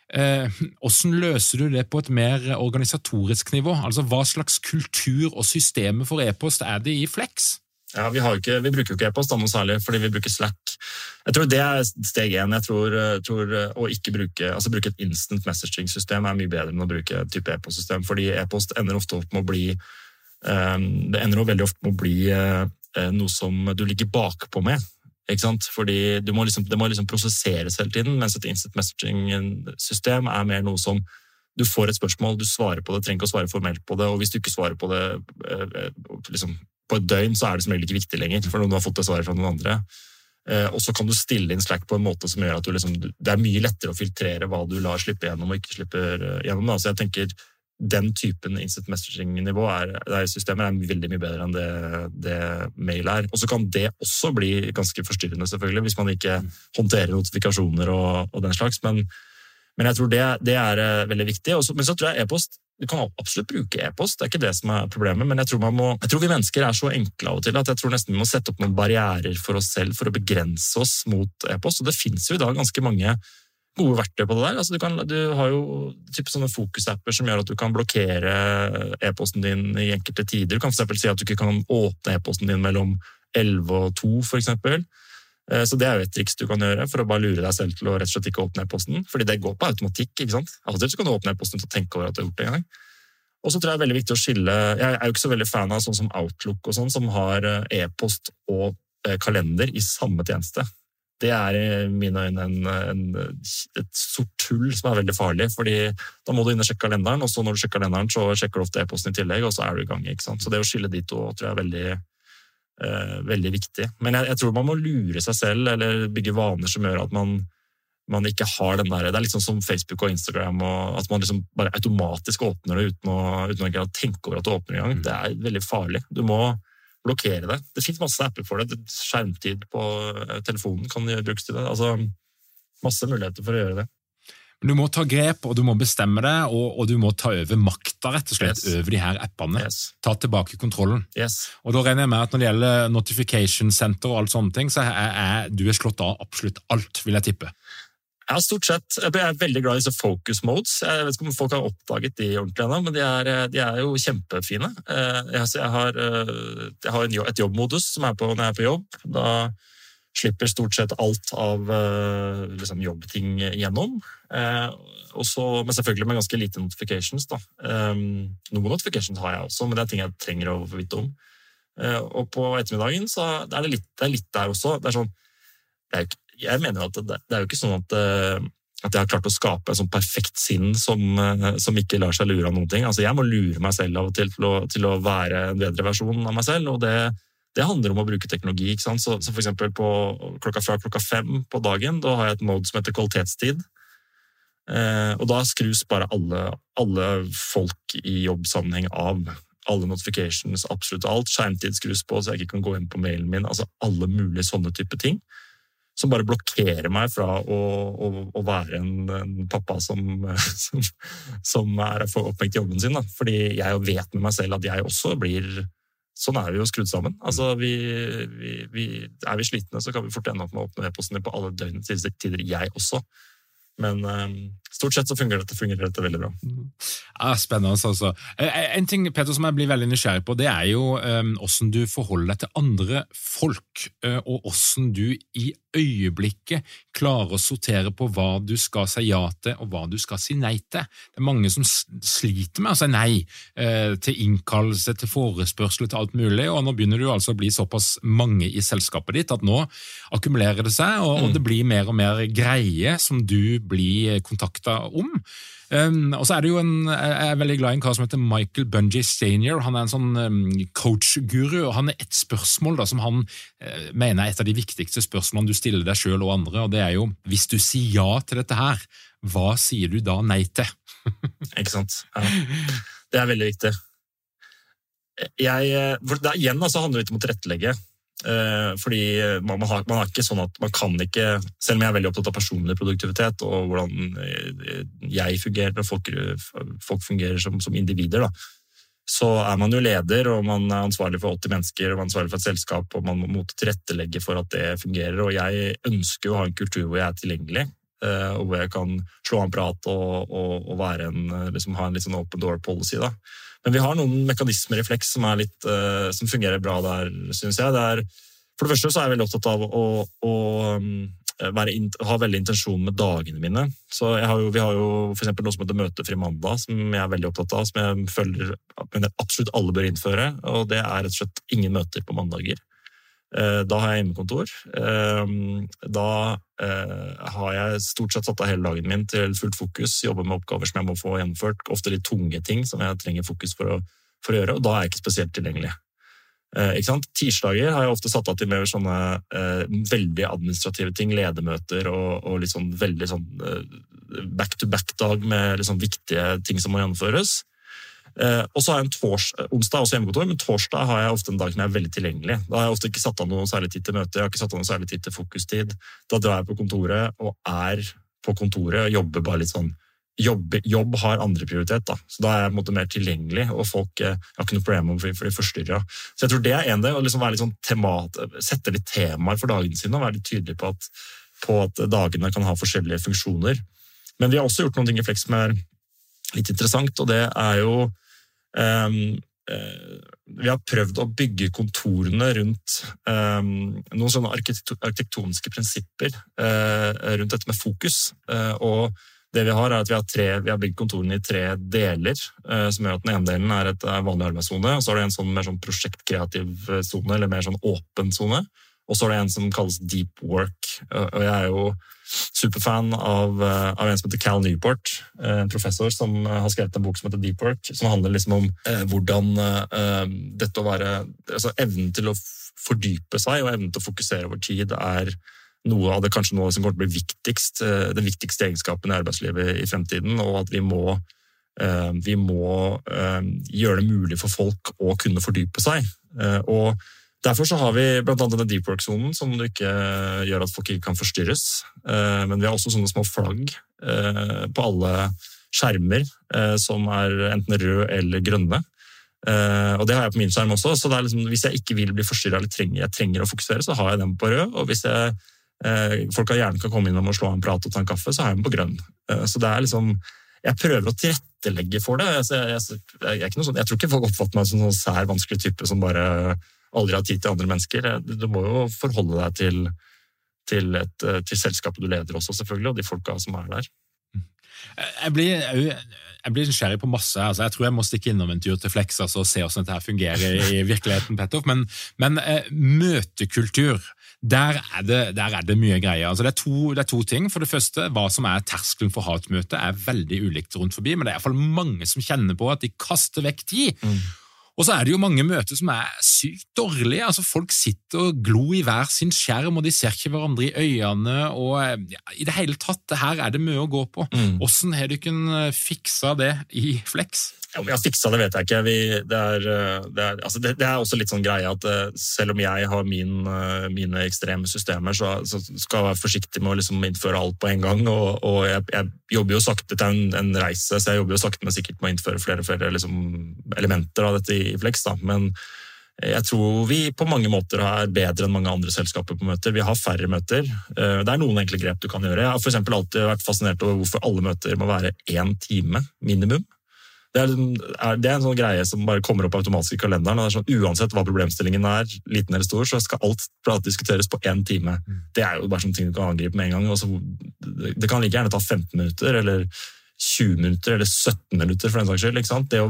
Hvordan løser du det på et mer organisatorisk nivå? Altså, hva slags kultur og systemer for e-post det i Flex? Ja, vi bruker jo ikke e-post noe særlig, fordi vi bruker Slack. Jeg tror det steg 1. Jeg tror å ikke bruke et instant messaging-system mye bedre enn å bruke et type e-post-system, fordi e-post ender ofte opp med å bli det ender jo veldig ofte med å bli noe som du ligger bakpå med, ikke sant? Fordi det må liksom prosesseres hele tiden, mens et instant messaging-system mer noe som du får et spørsmål, du svarer på det, trenger ikke å svare formelt på det, og hvis du ikke svarer på det liksom, på et døgn, så det som regel ikke viktig lenger, for du har fått det svaret fra noen andre. Og så kan du stille inn Slack på en måte som gjør at det mye lettere å filtrere hva du lar slippe gjennom og ikke slipper gjennom. Så jeg tenker den typen instant messaging-nivå systemet veldig mye bedre enn det mail Og så kan det også bli ganske forstyrrende, selvfølgelig, hvis man ikke håndterer notifikasjoner og den slags, men jeg tror det veldig viktig. Men så tror jeg e-post, du kan absolutt bruke e-post, det ikke det som problemet, men jeg tror vi mennesker så enkle av og til at jeg tror nesten vi må sette opp noen barrierer for oss selv for å begrense oss mot e-post, og det finnes jo i dag ganske mange gode verktøy på det der. Altså, du har jo type sånne fokusapper som gjør at du kan blokkere e-posten din i enkelte tider. Du kan for eksempel si at du ikke kan åpne e-posten din mellom 11 og 2, for eksempel. Så det jo et triks du kan gjøre for å bare lure deg selv til å rett og slett ikke åpne e-posten, fordi det går på automatikk, ikke sant? Av og til så kan du åpne e-posten til å tenke over at du har gjort det en gang. Og så tror jeg det veldig viktig å skille, jeg jo ikke så veldig fan av sånn som Outlook og sånn, som har e-post og kalender i samme tjeneste. Det i mine øyne et sort hull som veldig farlig, fordi da må du inn og sjekke kalenderen, og så når du sjekker kalenderen, så sjekker du ofte e-posten i tillegg, og så du i gang, ikke sant? Så det å skille de to tror jeg veldig viktig. Men jeg tror man må lure seg selv, eller bygge vaner som gjør at man ikke har den der, det litt sånn som Facebook og Instagram, og at man liksom bare automatisk åpner det uten å tenke over at du åpner i gang. Det veldig farlig. Du må blokkere det. Det finnes masse apper for det. Skjermtid på telefonen kan brukes til det. Altså, masse muligheter for å gjøre det. Du må ta grep, og du må bestemme det, og du må ta over makta, rett og slett, over de her appene. Ta tilbake kontrollen. Og da regner jeg med at når det gjelder notification center og alt sånne ting, så du slått av absolutt alt, vil jeg tippe. Ja, stort sett. Jeg veldig glad i disse focus modes. Jeg vet ikke om folk har oppdaget de ordentlig ennå, men de jo kjempefine. Jeg har et jobbmodus som på når jeg på jobb. Da slipper stort sett alt av liksom, jobbting gjennom. Men selvfølgelig med ganske lite notifications. Da. Noen notifications har jeg også, men det ting jeg trenger å få vite om. Og på ettermiddagen så det litt der også. Det sånn, jeg mener at det jo ikke sånn at jeg har klart å skape en sånn perfekt sinn som ikke lar seg lure av noen ting. Altså, jeg må lure meg selv av og til å være en bedre versjon av meg selv, og det handler om å bruke teknologi, ikke sant? Så for eksempel fra klokka 5 på dagen, da har jeg et mode som heter kvalitetstid, og da skrus bare alle folk i jobbsammenheng av. Alle notifications, absolutt alt, skjermtid skrus på, så jeg ikke kan gå inn på mailen min, altså alle mulige sånne type ting. Som bare blokkerer meg fra å være en pappa som for opphengt i jobben sin. Da. Fordi jeg vet med meg selv at jeg også blir... Sånn vi jo skrudd sammen. Altså, vi slitne, så kan vi fort ende opp med å åpne e-posten på alle døgnets tider, jeg også. Men stort sett så fungerer dette veldig bra. Ja, spennende altså. En ting, Peter, som jeg blir veldig nysgjerrig på, det jo hvordan du forholder deg til andre folk, og hvordan du i øyeblikket klarer å sortere på hva du skal si ja til, og hva du skal si nei til. Det mange som sliter med å si nei til innkallelse, til forespørsel, til alt mulig, og nå begynner du altså å bli såpass mange i selskapet ditt, at nå akkumulerer det seg, og det blir mer og mer greie som du blir kontaktet om. Og så det jo jeg veldig glad i en kar som heter Michael Bungay Senior. Han en sånn coach-guru, og han et spørsmål da, som han mener et av de viktigste spørsmålene du stiller deg selv og andre, og det jo, hvis du sier ja til dette her, hva sier du da nei til? Ikke sant? Ja. Det veldig viktig. Igjen altså, handler det litt om å tilrettelegge. Fordi man har ikke sånn at man kan ikke, selv om jeg veldig opptatt av personlig produktivitet og hvordan jeg fungerer og folk fungerer som individer da, så man jo leder og man ansvarlig for 80 mennesker og man ansvarlig for et selskap og man må tilrettelegge for at det fungerer, og jeg ønsker å ha en kultur hvor jeg tilgjengelig hvor jeg kan slå en prat og være liksom ha en litt sånn open door policy da. Men vi har noen mekanismer i Flex som som fungerer bra der, synes jeg. For det første så er jeg veldig opptatt av å ha veldig intensjon med dagene mine. Så vi har jo for eksempel noe som heter Møtefri mandag, som jeg er veldig opptatt av, som jeg føler at absolutt alle bør innføre, og det rett og slett ingen møter på mandager. Da har jeg hjemmekontor. Da har jeg stort sett satt av hele dagen min til fullt fokus, jobber med oppgaver som jeg må få gjennomført, ofte litt tunge ting som jeg trenger fokus for å gjøre, og da er jeg ikke spesielt tilgjengelig. Ikke sant? Tirsdager har jeg ofte satt av til mer sånne veldig administrative ting, ledermøter og litt sånn veldig sånn back-to-back-dag med litt sånn viktige ting som må gjennomføres. Og så har jeg onsdag også hjemmekontor, men torsdag har jeg ofte en dag som er veldig tilgjengelig. Da har jeg ofte ikke satt av noe særlig tid til møter, jeg har ikke satt av noe særlig tid til fokustid. Da drar jeg på kontoret og på kontoret og jobber bare litt sånn. Jobb har andre prioritet da, så da er jeg på en måte mer tilgjengelig, og folk har ikke noe problem om for de forstyrrer. Så jeg tror det en del, å liksom være litt sånn sette litt temaer for dagene sine, og være litt tydelig på at dagene kan ha forskjellige funksjoner. Men vi har også gjort noen ting i Flex som litt interessant, og det jo vi har prøvd å bygge kontorene rundt noen sånne arkitektoniske prinsipper rundt dette med fokus, og det vi har at vi har bygd kontorene i 3 deler, som gjør at den ene delen et vanlig arbeidszone, og så det en sånn mer sånn prosjektkreativ zone, eller mer sånn åpen zone, og så det en som kalles deep work. Og jeg jo superfan av en som heter Cal Newport, en professor som har skrevet en bok som heter Deep Work, som handler liksom om hvordan dette å være, altså evnen til å fordype seg og evnen til å fokusere over tid noe av det kanskje noe som kommer til å bli viktigst, den viktigste egenskapen i arbeidslivet i fremtiden, og at vi må gjøre det mulig for folk å kunne fordype seg. Og derfor så har vi blant annet denne deep work-zonen, som ikke gjør at folk ikke kan forstyrres, men vi har også sånne små flagg på alle skjermer, som enten rød eller grønne. Og det har jeg på min skjerm også, så det liksom, hvis jeg ikke vil bli forstyrret eller jeg trenger å fokusere, så har jeg den på rød, og hvis folk gjerne kan komme inn og slå en prat og ta en kaffe, så har jeg den på grønn. Så det liksom, jeg prøver å tilrettelegge for det. Jeg tror ikke folk oppfatter meg som en sær vanskelig type som bare aldri har tid til andre mennesker. Du må jo forholde deg til selskapet du leder også, selvfølgelig, og de folka som der. Jeg blir nysgjerrig på masse. Altså, jeg tror jeg må stikke innom en tur til Flex og se hvordan dette her fungerer i virkeligheten, Petter. Men møtekultur, der det mye greier. Altså, det er to ting. For det første, hva som terskelen for hatmøte veldig ulikt rundt forbi, men det i hvert fall mange som kjenner på at de kaster vekk tid. Og så det jo mange møter som sykt dårlige, altså folk sitter og glor i hver sin skjerm, og de ser ikke hverandre i øynene, og i det hele tatt, her det mye å gå på. Hvordan har du ikke fiksa det i Flex? Ja, om jeg har fiksa det vet jeg ikke. Det også litt sånn greie at selv om jeg har mine ekstreme systemer, så skal jeg være forsiktig med å liksom innføre alt på en gang, og jeg jobber jo sakte til en reise, så jeg jobber jo sakte med sikkert med å innføre flere liksom, elementer av dette i Flex, da. Men jeg tror vi på mange måter bedre enn mange andre selskaper på møter. Vi har færre møter. Det noen enkle grep du kan gjøre. Jeg har for eksempel alltid vært fascinert over hvorfor alle møter må være 1 time minimum. Det en sånn greie som bare kommer opp automatisk i kalenderen, og det sånn, uansett hva problemstillingen liten eller stor, så skal alt diskuteres på 1 time. Det jo bare sånne ting du kan angripe med en gang. Også, det kan like gjerne ta 15 minutter, eller 20 minutter, eller 17 minutter for den saks skyld, ikke sant? Det å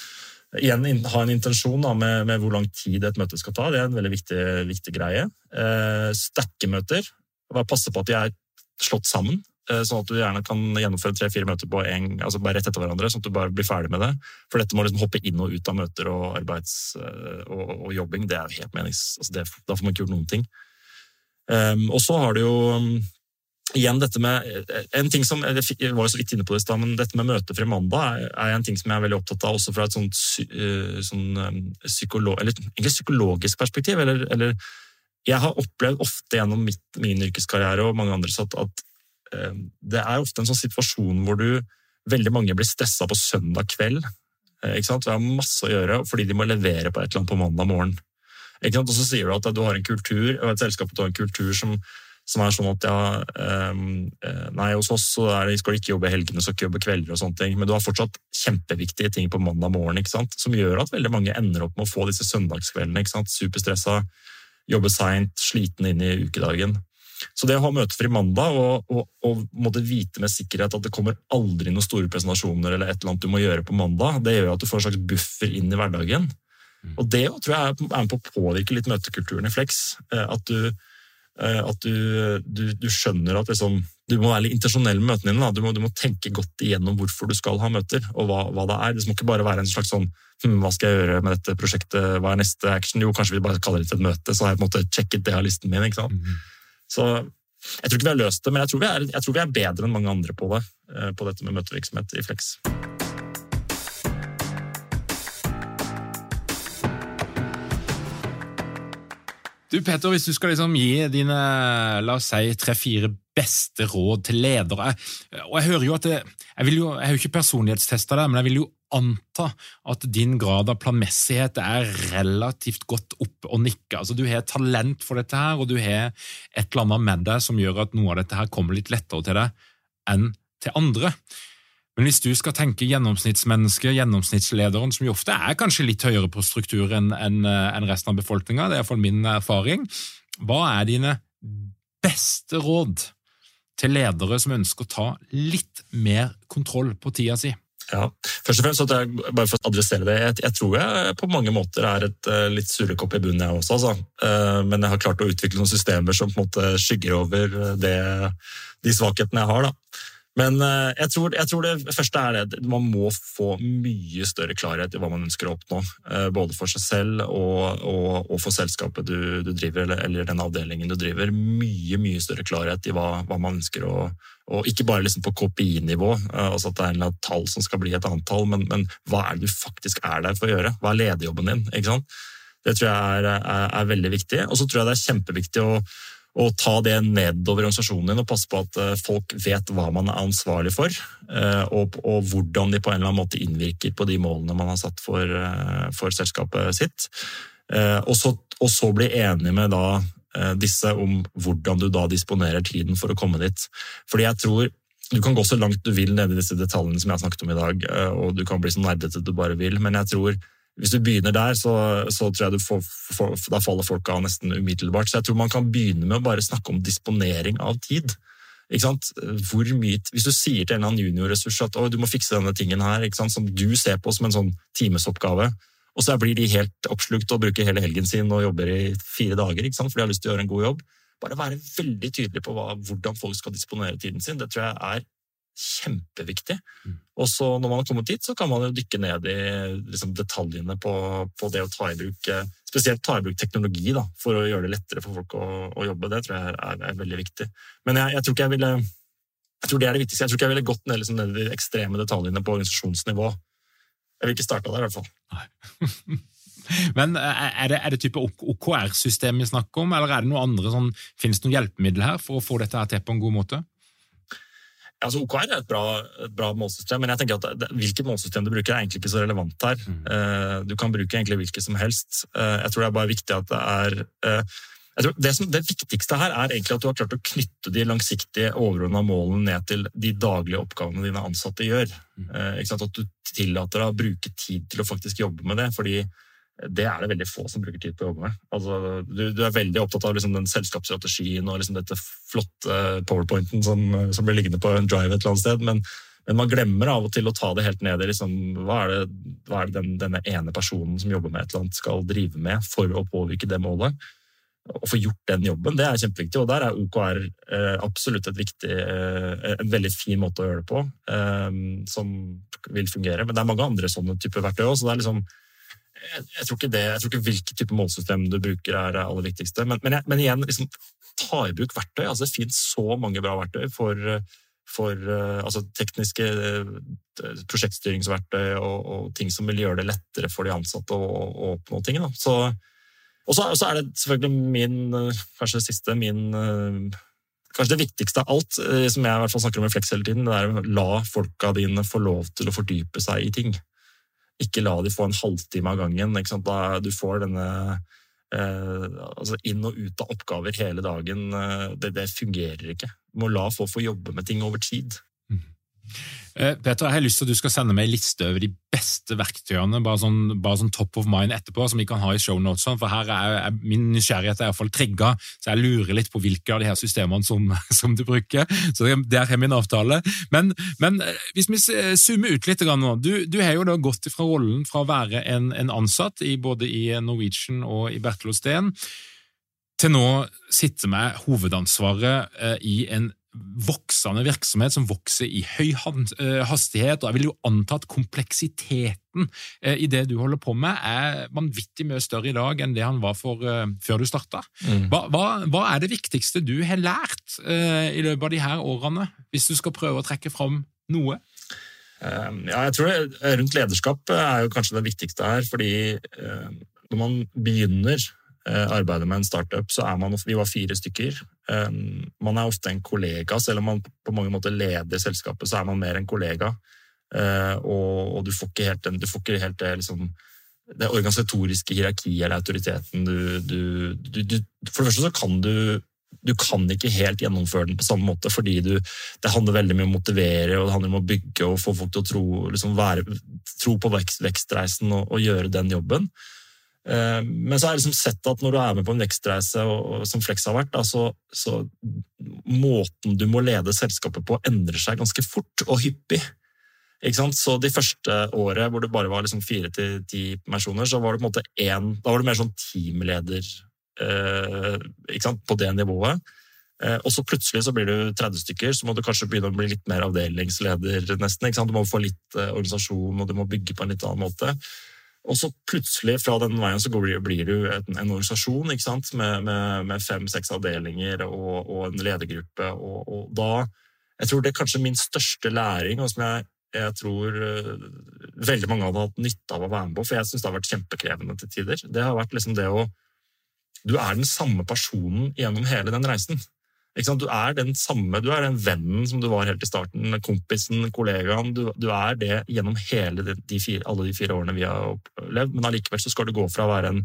ha en intensjon da, med hvor lang tid et møte skal ta, det en veldig viktig greie. Stakkemøter, bare passe på at de slått sammen, sånn at du gjerne kan gjennomføre 3-4 møter på altså bare rett etter hverandre, sånn at du bare blir ferdig med det. For dette må liksom hoppe inn og ut av møter og og jobbing, det jo helt da får man ikke gjort noen ting. Og så har du jo igjen dette med en ting som, jeg var jo så vidt inne på det i sted, men dette med Møtefri mandag en ting som jeg veldig opptatt av også fra et egentlig psykologisk perspektiv, eller jeg har opplevd ofte gjennom min yrkeskarriere og mange andres at det ofte en sånn situasjon hvor veldig mange blir stresset på søndag kveld, ikke sant? Det har masse å gjøre fordi de må levere på et eller annet på mandag morgen, ikke sant? Og så sier du at du har en kultur, og et selskap har en kultur som som sånn at nei, hos oss så skal du ikke jobbe helgene, så ikke jobbe kvelder og sånne ting, men du har fortsatt kjempeviktige ting på mandag morgen, ikke sant? Som gjør at veldig mange ender opp med å få disse søndagskveldene, ikke sant? Superstressa, jobbe sent, sliten inn i ukedagen. Så det å ha møtefri mandag og måtte vite med sikkerhet at det kommer aldri noen store presentasjoner eller et eller annet du må gjøre på mandag, det gjør at du får en slags buffer inn i hverdagen. Og det tror jeg med på å påvirke litt møtekulturen i Flex, at du skjønner at liksom, du må være litt intensjonell med møtene dine, du må tenke godt igjennom hvorfor du skal ha møter, og hva det Det må ikke bare være en slags sånn, hva skal jeg gjøre med dette prosjektet, hva neste action? Jo, kanskje vi bare kaller det et møte, så har jeg på en måte checket det av listen min, ikke sant? Så jeg tror ikke vi har løst det, men jeg tror vi bedre enn mange andre på det, på dette med møtevirksomhet i Flex. Du Peter, hvis du skal liksom gi dine, la oss si, 3-4 beste råd til ledere, og jeg hører jo at jeg har jo ikke personlighetstestet det, men jeg vil jo anta at din grad av planmessighet relativt godt opp og nikke. Altså du har talent for dette her, og du har et eller annet med deg som gjør at noe av dette her kommer litt lettere til deg enn til andre. Men hvis du skal tenke gjennomsnittsmenneske, gjennomsnittslederen, som jo ofte kanskje litt høyere på struktur enn resten av befolkningen, det I hvert fall min erfaring, hva dine beste råd til ledere som ønsker å ta litt mer kontroll på tida si? Ja, først og fremst, bare for å adressere det, jeg tror jeg på mange måter et litt surrekopp I bunnen jeg også, altså. Men jeg har klart å utvikle noen systemer som på en måte skygger over de svakhetene jeg har da. Men jeg tror det første det, man må få mye større klarhet I hva man ønsker å oppnå, både for seg selv og for selskapet du driver, eller den avdelingen du driver. Mye større klarhet I hva man ønsker og ikke bare liksom på KPI-nivå, altså at det en eller annen tall som skal bli et annet tall, men hva det du faktisk der for å gjøre? Hva lederjobben din, ikke sant? Det tror jeg veldig viktig, og så tror jeg det kjempeviktig å ta det nedover organisasjonen din og passe på at folk vet hva man ansvarlig for, og hvordan de på en eller annen måte innvirker på de målene man har satt for selskapet sitt. Og så bli enige med disse om hvordan du disponerer tiden for å komme dit. Fordi jeg tror du kan gå så langt du vil ned I disse detaljene som jeg har snakket om I dag, og du kan bli så nerdete du bare vil, men jeg tror hvis du begynner der, så tror jeg da faller folk av nesten umiddelbart. Så jeg tror man kan begynne med å bare snakke om disponering av tid. Ikke sant? Hvor mye, hvis du sier til en eller annen juniorressurs at du må fikse denne tingen her, ikke sant? Som du ser på som en sånn timesoppgave, og så blir de helt oppslukt og bruker hele helgen sin og jobber I 4 dager, ikke sant? For de har lyst til å gjøre en god jobb. Bare være veldig tydelig på hvordan folk skal disponere tiden sin. Det tror jeg kjempeviktig. Og så når man har kommet dit, så kan man jo dykke ned I liksom, detaljene på det å ta I bruk, spesielt ta I bruk teknologi da, for å gjøre det lettere for folk å jobbe. Det tror jeg veldig viktig. Men jeg tror ikke jeg tror det det viktigste. Jeg tror ikke jeg ville gått ned, liksom, ned I de ekstreme detaljene på organisasjonsnivå. Jeg vil ikke starte der I hvert fall. Nei. Men det type OKR-system vi snakker om, eller det noe andre sånn, finnes det noen hjelpemidler her for å få dette her til på en god måte? Altså OKR et bra målsystem, men jeg tenker at hvilket målsystem du bruker egentlig ikke så relevant her. Du kan bruke egentlig hvilket som helst. Jeg tror det bare viktig at jeg tror det viktigste her egentlig at du har klart å knytte de langsiktige overordnede målene ned til de daglige oppgavene dine ansatte gjør. Ikke sant? At du tillater deg å bruke tid til å faktisk jobbe med det, fordi det det veldig få som bruker tid på å jobbe med. Altså, du veldig opptatt av liksom, den selskapsstrategien og liksom, dette flotte powerpointen som blir liggende på en drive et eller annet sted, men man glemmer av og til å ta det helt ned I liksom, hva det denne ene personen som jobber med et eller annet skal drive med for å påvirke det målet, og få gjort den jobben. Det kjempeviktig, og der OKR absolutt en veldig fin måte å gjøre det på, som vil fungere, men det mange andre sånne typer verktøy også, så det liksom jeg tror ikke hvilken type målsystem du bruker det aller viktigste, men igjen, liksom, ta I bruk verktøy, altså det finnes så mange bra verktøy for altså, tekniske prosjektstyringsverktøy og ting som vil gjøre det lettere for de ansatte å oppnå ting. Da. Og så det selvfølgelig kanskje det viktigste av alt, som jeg I hvert fall snakker om I Flex hele tiden, det å la folka dine få lov til å fordype seg I ting. Ikke la de få en halvtime av gangen, ikke sant? Da du får altså inn og ut av oppgaver hele dagen, det fungerer ikke. Du må la folk få jobbe med ting over tid. Peter, jeg har lyst til at du skal sende meg en liste over de beste verktøyene, bare sånn top of mind etterpå, som vi kan ha i show notes, for her er min nysgjerrighet I hvert fall trigget, så jeg lurer litt på hvilke av de her systemene som du bruker, så der har min avtale. Men hvis vi zoomer ut litt nå, du har jo da gått fra rollen fra å være en ansatt både i Norwegian og i Bertel & Steen, til nå sitter med hovedansvaret i en voksende virksomhet som vokser I høy hastighet, og jeg vil jo anta at kompleksiteten I det du holder på med vanvittig mye større I dag enn det han var før du startet. Hva det viktigste du har lært I løpet av de her årene, hvis du skal prøve å trekke fram noe? Ja, jeg tror rundt lederskap jo kanskje det viktigste her, fordi når man begynner arbeidet med en startup, så vi var 4 stykker. Man ofte en kollega, selv om man på mange måter leder selskapet, så man mer en kollega. Og du får ikke helt det, liksom, det organisatoriske hierarkiet eller autoriteten. For det første så kan du kan ikke helt gjennomføre den på samme måte, fordi det handler veldig mye om å motivere, og det handler om å bygge og få folk til å tro, liksom tro på vekstreisen og gjøre den jobben. Men så jeg liksom sett at når du med på en vekstreise som Flex har vært, så måten du må lede selskapet på endrer seg ganske fort og hyppig. Ikke sant? Så de første året hvor det bare var liksom 4 til 10 personer, så var det på en måte da var det mer sånn teamleder ikke sant? På det nivået. Og så plutselig så blir du 30 stykker, så må du kanskje begynne å bli litt mer avdelingsleder nesten. Ikke sant? Du må få litt organisasjon, og du må bygge på en litt annen måte. Og så plutselig fra den veien så blir du en organisasjon, ikke sant? Med 5-6 avdelinger og en ledergruppe. Og da, jeg tror det kanskje min største læring, og som jeg tror veldig mange hadde hatt nytte av å være med på, for jeg synes det har vært kjempekrevende til tider. Det har vært liksom det du den samme personen gjennom hele den reisen. Ikke sant? Du den vennen som du var helt I starten, kompisen, kollegaen, du det gjennom hele alle de 4 årene vi har opplevd, men allikevel så skal du gå fra å være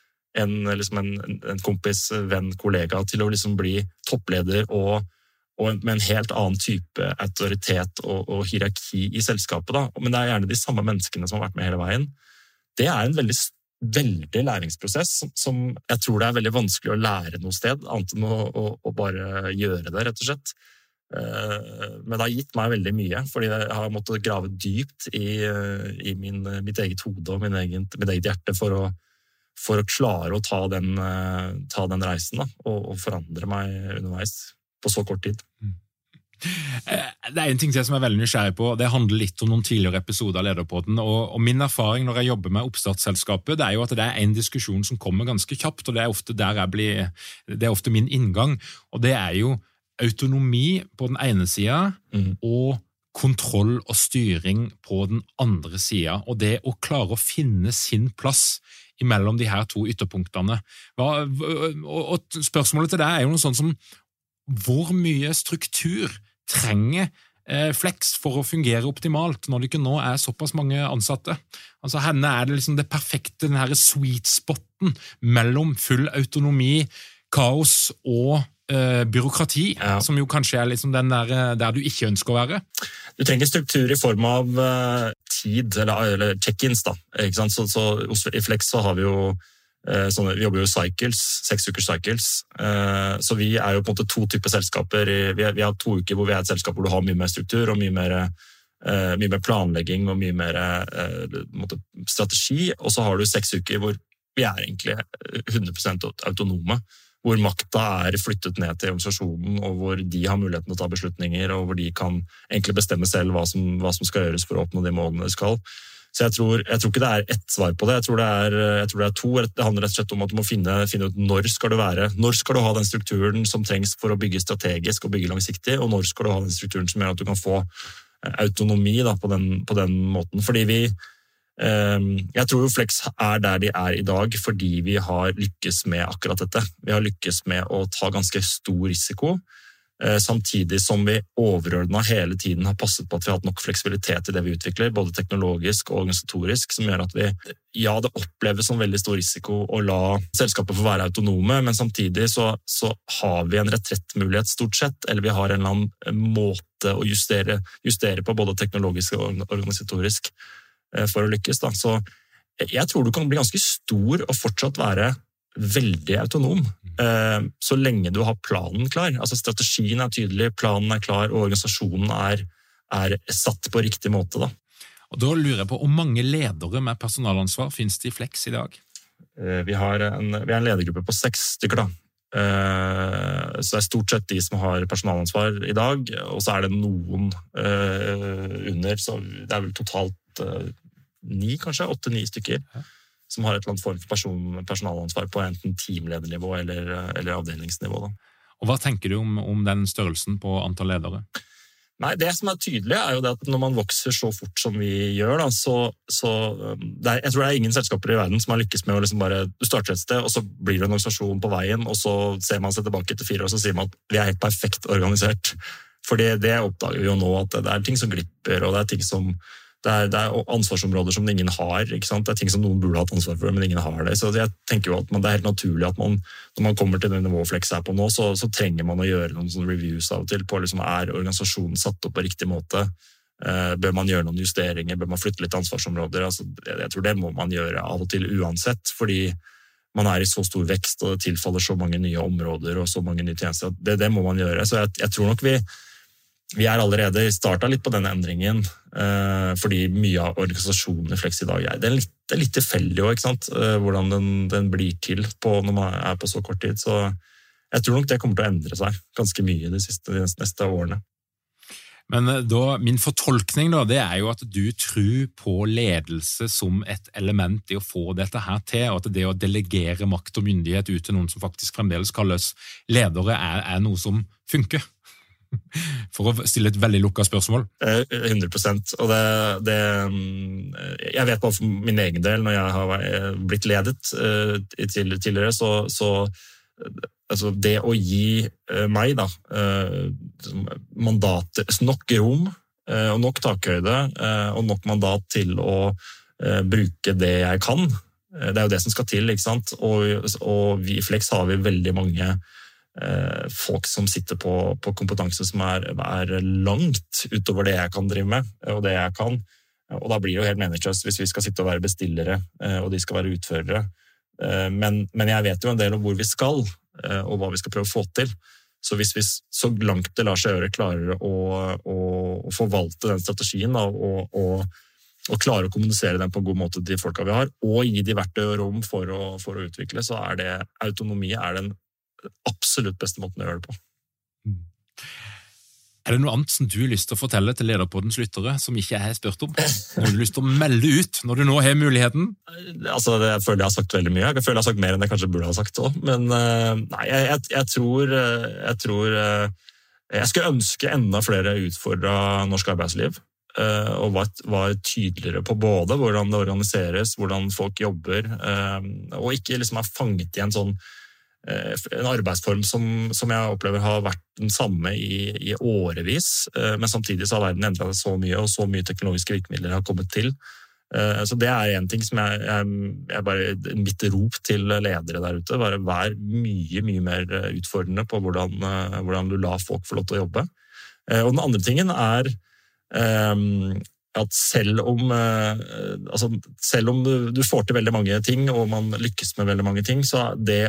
en kompis, venn, kollega, til å liksom bli toppleder og med en helt annen type autoritet og hierarki I selskapet. Da. Men det gjerne de samme menneskene som har vært med hele veien. Det en veldig læringsprosess som jeg tror det veldig vanskelig å lære noe sted, annet enn å bare gjøre det, rett og slett. Men det har gitt meg veldig mye, fordi jeg har måttet grave dypt I mitt eget hode og mitt eget hjerte for å klare å ta den reisen da, og forandre meg underveis på så kort tid. Det en ting som jeg veldig nysgjerrig på, det handler litt om noen tidligere episoder av Lederpodden, og min erfaring når jeg jobber med oppstartsselskapet, det jo at det en diskusjon som kommer ganske kjapt, og det ofte der det ofte min inngang, og det jo autonomi på den ene siden, og kontroll og styring på den andre siden, og det å klare å finne sin plass imellom de her 2 ytterpunktene. Og spørsmålet til deg jo noe sånt som hvor mye struktur trenger Flex for å fungere optimalt når det ikke nå såpass mange ansatte? Altså henne det liksom det perfekte, den her sweet spoten mellom full autonomi, kaos og byråkrati, som jo kanskje liksom den der du ikke ønsker å være. Du trenger struktur I form av tid, eller check-ins da, ikke sant? Så I Flex så har vi jo vi jobber jo I cycles, 6 ukers cycles, så vi jo på en måte 2 typer selskaper, vi har 2 uker hvor vi et selskap hvor du har mye mer struktur og mye mer planlegging og mye mer strategi, og så har du 6 uker hvor vi egentlig 100% autonome, hvor makta flyttet ned til organisasjonen, og hvor de har muligheten til å ta beslutninger, og hvor de kan egentlig bestemme selv hva som skal gjøres for å oppnå de målene de skal. Så jeg tror ikke det ett svar på det. Jeg tror det 2. Det handler rett og slett om at du må finne ut når skal du ha den strukturen som trengs for å bygge strategisk og bygge langsiktig, og når skal du ha den strukturen som gjør at du kan få autonomi da, på den måten. Fordi jeg tror jo Flex der de I dag fordi vi har lykkes med akkurat dette. Vi har lykkes med å ta ganske stor risiko, samtidig som vi overordnet hele tiden har passet på at vi har hatt nok fleksibilitet i det vi utvikler, både teknologisk og organisatorisk, som gjør at det oppleves som veldig stor risiko å la selskapet få være autonome, men samtidig så har vi en retrettmulighet stort sett, eller vi har en eller annen måte å justere på både teknologisk og organisatorisk for å lykkes. Da. Så jeg tror du kan bli ganske stor og fortsatt være veldig autonom, så lenge du har planen klar. Altså strategien tydelig, planen klar, og organisasjonen er satt på riktig måte. Da. Og da lurer jeg på, hvor mange ledere med personalansvar finnes det i Flex i dag? Vi har en ledergruppe på 6 stykker, da. Så det stort sett de som har personalansvar i dag, og så det noen under, så det vel totalt 9, kanskje, 8-9 stykker. Ja. Som har et eller annet form for personalansvar på enten teamledernivå eller avdelingsnivå. Da. Og hva tenker du om den størrelsen på antall ledere? Nei, det som tydelig jo det at når man vokser så fort som vi gjør, da, jeg tror det ingen selskaper i verden som har lykkes med å liksom bare, du starter et sted, og så blir det en organisasjon på veien, og så ser man seg tilbake etter 4 år, og så sier man at vi helt perfekt organisert. Fordi det oppdager vi jo nå, at det ting som glipper, og det ting som det ansvarsområder som ingen har, ikke sant? Det ting som noen burde hatt ansvar for, men ingen har det. Så jeg tenker jo at det helt naturlig at når man kommer til det nivået Flex på nå, så trenger man å gjøre noen sånne reviews av og til på liksom, organisasjonen satt opp på riktig måte? Bør man gjøre noen justeringer? Bør man flytte litt ansvarsområder? Altså, jeg tror det må man gjøre av og til uansett, fordi man i så stor vekst, og det tilfaller så mange nye områder og så mange nye tjenester. Det må man gjøre. Så jeg tror nok vi allerede startet litt på denne endringen, fordi mye av organisasjonen i Flex i dag det litt tilfeldig også, ikke sant? Hvordan den blir til når man på så kort tid. Så jeg tror nok det kommer til å endre seg ganske mye de neste årene. Men da, min fortolkning da, det jo at du tror på ledelse som et element i å få dette her til, og at det å delegere makt og myndighet ut til noen som faktisk fremdeles kalles ledere noe som funker. For å stille et veldig lukket spørsmål. 100%. Og jeg vet bare for min egen del, når jeg har blitt ledet tidligere, så altså det å gi meg da, mandater, nok rom og nok takhøyde og nok mandat til å bruke det jeg kan, det jo det som skal til, ikke sant? Og vi i Flex har vi veldig mange folk som sitter på kompetanse som langt utover det jeg kan drive med, og det jeg kan. Og da blir det jo helt meningsløst hvis vi skal sitte og være bestillere, og de skal være utførere. Men jeg vet jo en del om hvor vi skal, og hva vi skal prøve å få til. Så hvis vi så langt det lar seg gjøre klarer å forvalte den strategien, og klare å kommunisere den på en god måte til de folka vi har, og gi de verktøy og rom for å utvikle, så det autonomi den absolutt beste måten å gjøre det på. Det noe annet som du har lyst til å fortelle til Lederpoddens lyttere som ikke jeg har spurt om? Noe du har lyst til å melde ut når du nå har muligheten? Altså, jeg føler jeg har sagt veldig mye. Jeg føler jeg har sagt mer enn jeg kanskje burde ha sagt også. Men nei, jeg tror jeg skulle ønske enda flere utfordret norsk arbeidsliv, og var tydeligere på både hvordan det organiseres, hvordan folk jobber, og ikke liksom fanget i en arbeidsform som jeg opplever har vært den samme i årevis, men samtidig så har verden endret seg så mye, og så mye teknologiske virkemidler har kommet til. Så det en ting som jeg bare mitt rop til ledere der ute, bare vær mye, mye mer utfordrende på hvordan du lar folk få lov til å jobbe. Og den andre tingen at selv om du får til veldig mange ting, og man lykkes med veldig mange ting, så det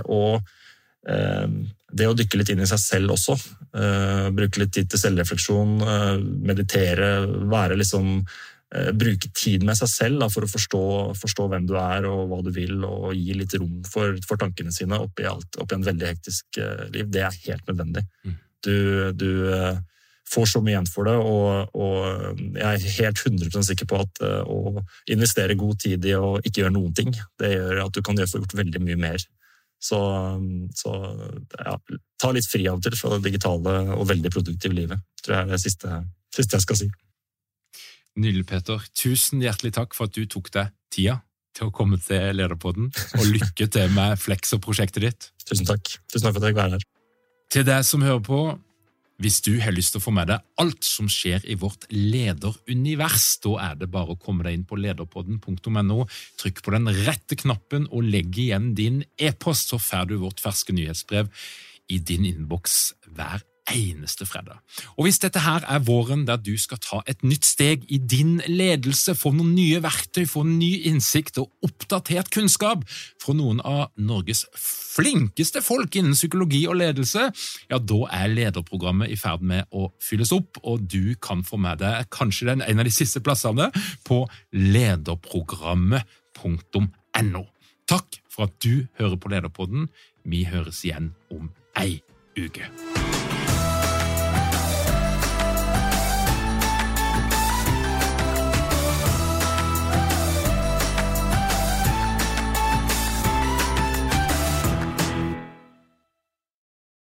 å dykke litt inn i seg selv også, bruke litt tid til selvrefleksjon, meditere, bruke tid med seg selv for å forstå hvem du og hva du vil, og gi litt rom for tankene sine oppi en veldig hektisk liv, det helt nødvendig. Du får så mye igjen for det, og jeg helt 100% sikker på at å investere god tid i å ikke gjøre noen ting, det gjør at du kan få gjort veldig mye mer. Så ja, ta litt fri av og til fra det digitale og veldig produktive livet, tror jeg det siste jeg skal si. Nydelig, Peter. Tusen hjertelig takk for at du tok deg tida til å komme til Lederpodden, og lykke til med Flex og prosjektet ditt. Tusen takk for at jeg var her. Til deg som hører på, Hvis du har lyst til å få med deg alt som skjer i vårt lederunivers, da det bare å komme deg inn på lederpodden.no, trykk på den rette knappen og legg igjen din e-post, så får du vårt ferske nyhetsbrev i din innboks hver eneste fredag. Og hvis dette her våren der du skal ta et nytt steg i din ledelse, få noen nye verktøy, få ny innsikt og oppdatert kunnskap fra noen av Norges flinkeste folk innen psykologi og ledelse, ja, da lederprogrammet i ferd med å fylles opp, og du kan få med deg kanskje en av de siste plassene på lederprogrammet.no. Takk for at du hører på Lederpodden. Vi høres igjen om ei uke.